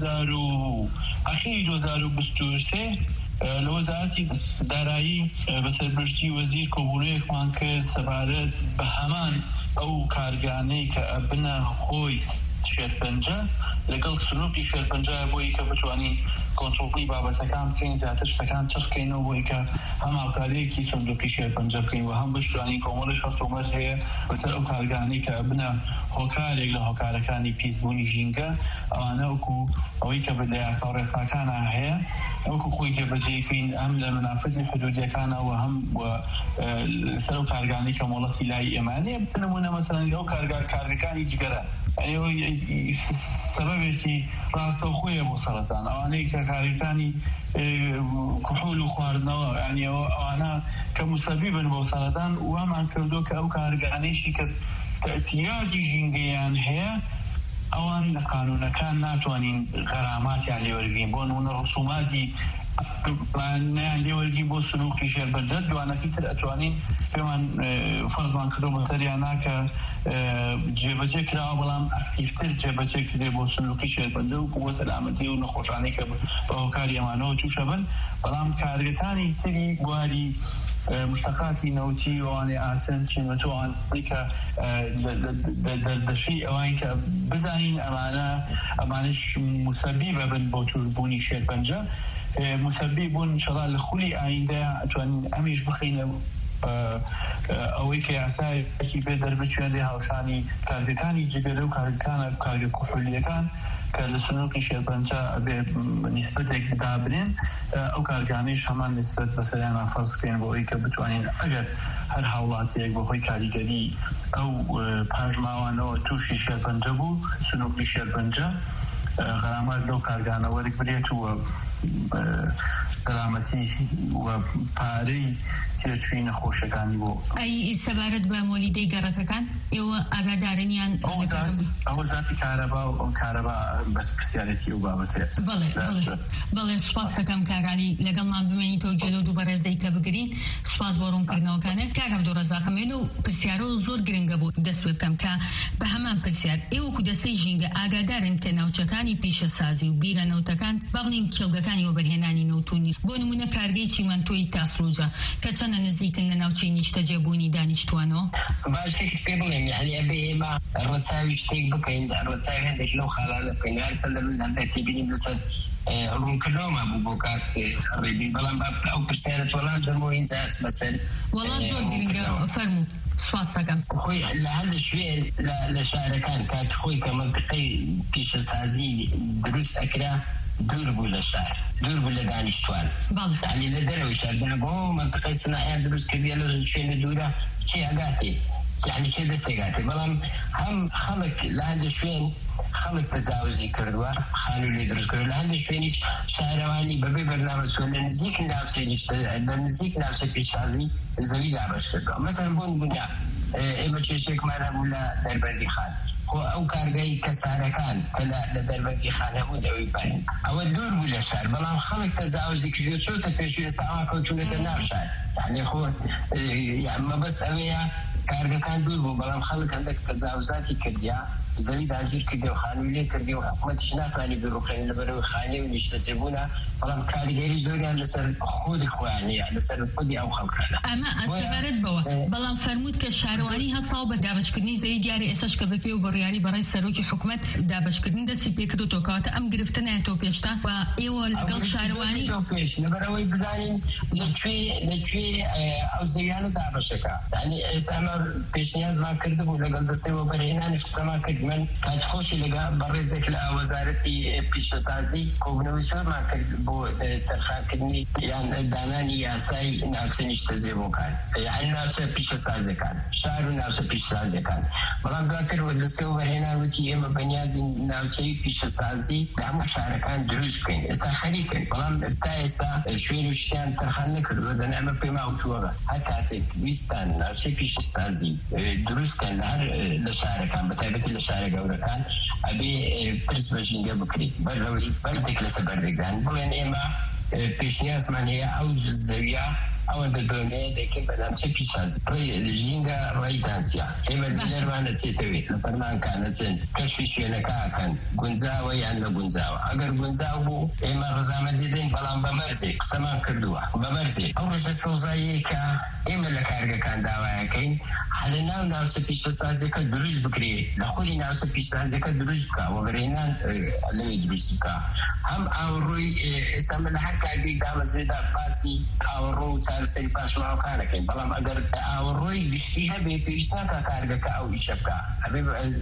2023 لە وەزارەتی دارایی بەسەرپشتی وەزیر کۆبوونەیەکمان کرد سەبارەت بە هەمان ئەو کارگانەی کە ئەبنە خۆی شێرپەنجە لەگەڵ سنووقی شێرپەنجە بۆی کە بتوانین کۆنتڕۆڵی بابەتەکان بکەین زیاتر شتەکان چڕکەینەوە بۆی کە هەم هاوکاریەکی سندوقی شێرپەنجە بکەین و هەم بتوانین کۆمەڵی شەستۆمەر هەیە بەسەر ئەو کارگانەی کە بنە هۆکارێک لە هۆکارەکانی پیسبوونی ژینگە ئەوانە وەکو ئەوەی کە لە یاسا و ڕێساکانە هەیە وەکو خۆی جێبەجێکەین ئەم لە منافزی حدودیەکانەوە هەم لەسەر ئەو کارگانەی کە مۆڵەتی لای ئێمانەیە بنمونە مەسەڵەن ئەو کارگەکانی جگەرە سەبەبێکی ڕاستەوخۆیە بۆ سەرەتان ئەوانەی کە کارەکانی کوحول و خواردنەوە یعنی ئەوانە کە موسەبیبن بۆ سەرەتان وامان کردو کە ئەو کارگانەیشی کە تەسیراتی ژینگەیان هەیە ئەوان لە قانونەکان ناتوانین غەراماتیان لێوەرگین بۆ نمونە ڕسوماتی نیان لێوەرگین بۆ سنووقی شێرپەنجە دوانەکەی تر ئەتوانین پێمان فەرزمان کردو بەتەریانە کە جێبەجێ کراوە بەڵام ئەکتیڤتر جێبەجێ کردێ بۆ سنووقی شێرپەنجە و بۆ سەلامەتی و نەخۆشانەی کە بە هۆکاری ئەمانەوە تووشە بن بەڵام کارگەکانی تری گواری مشتقاتی نەوتی ئەوانەی ئاسن چیمەتۆوانی کە دەردەشەی ئەوان کە بزانین ئەمانش موسەبیبە بن بۆ توشبوونی شێرپەنجە موسەبی بوون انشاءالله لە خولی ئایندە ئەتوانین ئەمیش بخینە ئەوەی کە یاسایەکی پێ دەربچێنێ هاوشانی کارگەکانی جگەرە و کارگە کوحولیەکان کە لە سنووقی شێرپەنجە ئەبێ نیسبەتێک دابرێن ئەو کارگانەیش هەمان نیسبەت بەسەریان نافەز بکەین بۆ ئەوەی کە بتوانین ئەگەر هەر هاوڵاتیەک بەهۆی کاریگەری ئەو پاژماوانەوە تووشی شێرپەنجە بوو سنووقی شێرپەنجە غرامات لەو کارگانە وەرگ برێت و دەرامەتی و پارەی تێچووی نەخۆشەکانی بۆ ئەی سەبارەت بە مۆلیدەی گەڕەکەکان ئێوە ئاگادارنیان ئەو زاتی کارەبا و کارەبا بەس پرسیارەتی و بابەتێ. بەڵێ سوپاس دەکەم کاگانی لەگەڵمان بمێنیتەوە جلۆ دوو بەڕێزەی کە بگرین. سوپاس بۆ ڕوونکردنەوەکانە. کاک عەبدوڕەزاقمێن و پرسیارە زۆر گرنگە بوو دەست پێ بکەم کە بە هەمان پرسیار ئێوەکو دەستەی ژینگە ئاگادارن کە ناوچەکانی پیشەسازی و بیرەنەوتەکان با بڵین کێڵگەکانی وەبەرهێنانی نەوتونی بۆ نمونە کارگەی چیمەنتۆی تاسڕوجە کە چەندە نزیکن لە ناوچەی نیشتەجێبوونی دانیشتوانەوە. باشێک پێ بڵێن یعنی ئەبێ ئێمە ڕەچاوی شتێک بکەین ڕەچاوی هەندێک لەو خاڵانە بکەین هەرسە لە من هەندێکی بینیم لەسەر ڕوونکردنەوەما بوو بۆ کات ڕێبین بەڵام ئەو پرسیارەت وەڵام دەمەوە ئینجاز مەسەر وەڵام زۆر گرنگە فەرموو. سوپاس دەکەم. خۆی لە هەندێک شوێن لە شارەکان کات خۆی کە منطقەی پیشەسازی دروست ئەکرا دوور بوو لە شار دوور بوو لە دانیشتوان یعنی لە دەرەوەی شاردان بۆ منطقەی سنایان دروست کردیە لە شوێنە دوورە چی ئەگاتێ یعنی چێ دەستێگاتێ بەڵام هەم خەڵک لە هەندێک شوێن خەڵک تەجاوزی کردووە خانوو لێ دروست کردووە لە هەندێک شوێنیش شارەوانی بەبێ بەرنامە چۆن لە نزیک ناوچەی لە نزیک ناوچە پیشسازی زەوی دابەش کردووە مەسەڵەن بۆ نمونە ئێمە کێشێکمان هەبوو لە دەربەندی خان خۆ ئەو کارگەی کەسارەکان کە لە دەربەندی خان هەبوو دەوەی باین ئەوە دوور بوو لە شار بەڵام خەڵک تەجاوزی کردو چۆتە پێشوو ئێستا ئەوە کەوتونەتە ناو شار یعنی خۆ مەبەست ئەوەیە کارگەکان دوور بوو بەڵام خەڵک هەندێک تەجاوزاتی کردیا زەوی داگیر کردی و خانووی لێ کردی و حکومەتیش ناتوانی بڕوخێن لەبەرەوەی خانێ و نیشتەجێبوونە بەڵام کاریگەری زۆریان لەسەر خۆی خۆیانەیە لەسەر خودی ئەو خەڵکانە ئەمە ئەسەبارەت بەوە بەڵام فەرمووت کە شارەوانی هەساو بە دابەشکردنی زەوی دیارە ئێستاش کە بەپێ و بڕیاری بەڕێی سەرۆکی حکومەت دابەشکردنی دەستی پێکردوتەوە کەواتە ئەم گرفتە نایەتەوە پێشتا و ئێوە لەگەڵ شارەوانی لەبەرەوەی بزانین لەکوێ ئەو زەویانە دابەشەکە یعنی ئێستا ئەمە پێشنیازمان کردبوو لەگەڵ دەستەی وەبەرهێنانیش قسەمان کرد من کات خۆشی لەگە بەڕێزێک لە وەزارەتی پیشەسازی کۆبنەوەی زۆرمان کرد بۆ تەرخانکردنی یان دانانی یاسای ناوچە نیشتەجێبووەکان یعنی ناوچە پیشەسازیەکان شار و ناوچە پیشەسازیەکان بەڵام دواترەوە دەستەی وەبەرهێنان وتی ئێمە بەنیازی ناوچەی پیشەسازی لە هەموو شارەکان دروست بکەین ئێستا خەریکن بەڵام تا ئێستا شوێن و شتیان تەرخان نەکردووە دەنا ئەمە پێم ئاوتووەوە هەر کاتێک ویستان ناوچەی پیشەسازی دروستکەن لە شارەکان بەتایبەتی لە شارە گەورەکان ئەبێ پرس بە ژینگە بکرێت بەرەوەی بەردێک لەسەر بەردەگران بڵێن ئێمە پێشنیازمان هەیە ئەو زەویە ئەوەندە دۆنەیە دەکەین بە ناوچە پیشسازی ژینگە ڕێیدانسیا ئێمە دینەرمان نەچێتەوێت لە فەرمانکان نەچێن کەشفی شوێنەکە ئەکەن گونجاوە یان نەگونجاوە ئەگەر گونجاو بوو ئێمە ڕەزامەندی دەین بەڵام بە مەرزێک قسەمان کردووە بە مەرزێک ئەو ڕۆژە سەوزاییە کە ئێمە لە کارگەکان داوایەکەین لە ناو ناوچە پیشەسازیەکە دروست بکرێت لە خۆی ناوچە پیشەسازیەکە دروست بکە وەبەرهێنان لەوێ دروست بکە هەم ئاوڕۆی ئێستا من لە هەر کارگەی دامەزرێدا باسی ئاوڕۆ و چارەسەری پاشماوەکانەکەین بەڵام ئەگەر ئاوڕۆی گشتی هەبێ پێویست ناکە کارگەکە ئەو ئیشە بکە ئەبێ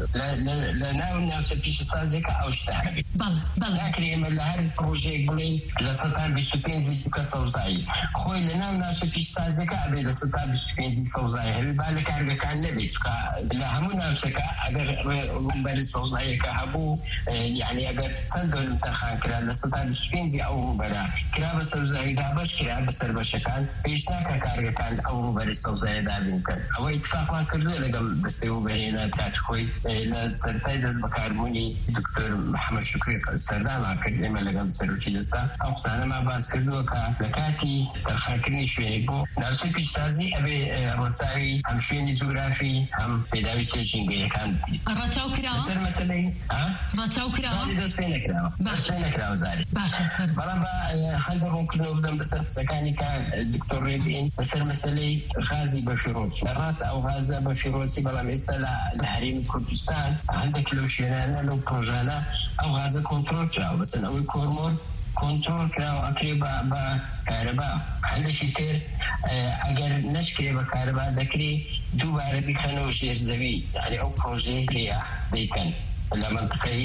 لە ناو ناوچە پیشەسازیەکە ئەو شتە هەبێت ناکرێ ئێمە لە هەر پرۆژەیەک بڵێین لە 125 بکە سەوزایی خۆی لە ناو ناوچە پیشەسازیەکە ئەبێ لە 125 سەوزایی هەبێ با لە کارگەکان نەبێت لە هەموو ناوچەکە ئەگەر ڕووبەری سەوزاییەکە هەبوو یعنی ئەگەر چەند دۆلم تەرخان کرا لە 125 ئەو ڕووبەرە کرا بە سەوزایی دابەش کرا بەسەر بەشەکان پێش ناکە کارگەکان ئەو ڕووبەری سەوزایە دابین کرد ئەوە ئیتفاقمان کردووە لەگەڵ دەستەی وەبەرهێنان کات خۆی لە سەرەتای دەست بەکاربوونی دکتۆر محەممەد شوکری سەردانمان کرد ئێمە لەگەڵ سەرۆکی دەستا ئەو قسانەمان باس کردووە کە لە کاتی تەرخانکردنی شوێنێک بۆ ناوچە پیشسازی ئەبێ ڕۆچاوی هەم شوێنی جوگرافی هەم پێداویستە ژینگەیەکان ڕەچاو کراوە سەر مەسەلەی ڕەچاو کراوە دەست پێ نەکراوە دەست پێ نەکراوە زاری بەڵام بە هەندە ڕوونکردنەوە بدەم بەسەر قسەکانی کە دکتۆر ڕێبین بەسەر مەسەلەی غازی بەفیرۆز لە ڕاست ئەو غازە بەفیرۆزی بەڵام ئێستا لە هەرێمی کوردستان هەندێک لەو شوێنانە لەو پرۆژانە ئەو غازە کۆنتڕۆل کراوە بەسەر ئەوەی کۆرمۆن کۆنتڕۆل کراوە ئەکرێ بە کارەبا هەندێکی تر ئەگەر نەشکرێ بە کارەبا دەکرێ دووبارە بیخەنەوە ژێر زەوی یعنی ئەو پرۆژەیە هەیە دەیکەن لە منطقەی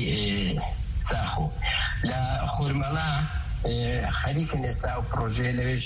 ساخۆ لە خورمەڵا خەریکن ئێستا ئەو پرۆژەیە لەوێش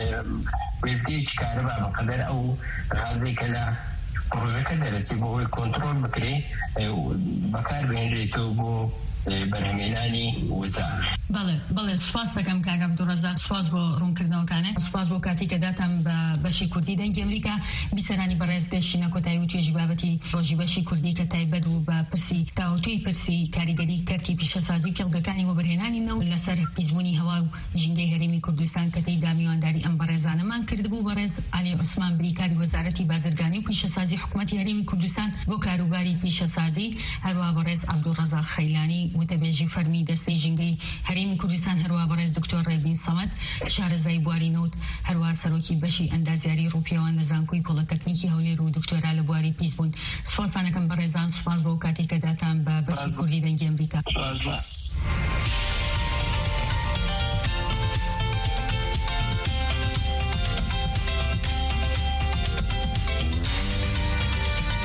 وێستگەیەکی کارەبا بەقەدەر ئەو غازێکە لە پرۆژەکە دەرەچێت بۆ ئەوەی کۆنتڕۆل بکرێ بەکار بهێنرێتەوە بۆ بەرهەمهێنانی وزار. بەڵێ سوپاس دەکەم کاک عەبدوڕەزاق، سوپاس بۆ ڕوونکردنەوەکانە، سوپاس بۆ کاتی کە داتان بە بەشی کوردی دەنگی ئەمریکا. بیسەرانی بەڕێز گەشتینە کۆتایی و توێژی بابەتی ڕۆژی بەشی کوردی کە تایبەت و بە پرسی تاوتوی پرسی کاریگەری کەرکی پیشەسازی و کێڵگەکانی وەبەرهێنانی نەوت لەسەر پیسبوونی هەوا و ژینگەی هەرێمی کوردستان کە تێیدا میوانداری ئەم بەڕێزانەمان کردبوو. بەڕێز عەلی عوسمان بریکاری وەزارەتی بازرگانی و پیشەسازی حکوومەتی هەرێمی کوردستان بۆ کاروباری پیشەسازی، هەروە بەڕێز عەبدوڕەزاق خەیلانی وتەبێژی فەرمی دەستەی ژینگەی هەرێمی کوردستان، هەروە بەڕێز دکتۆر ڕێبین سەمەد شارەزای بواری نەوت، هەروە سەرۆکی بەشی ئەندازیاری ڕووپیاوان نەزانکۆی پۆڵتەکنیکی هەولێر و دکتۆرا لە بواری پیسبوون. سوپاسانەکەم بەڕێزان، سوپاس بۆ کاتێک کە داتان بە بەشی کوردی دەنگی ئەمریکا.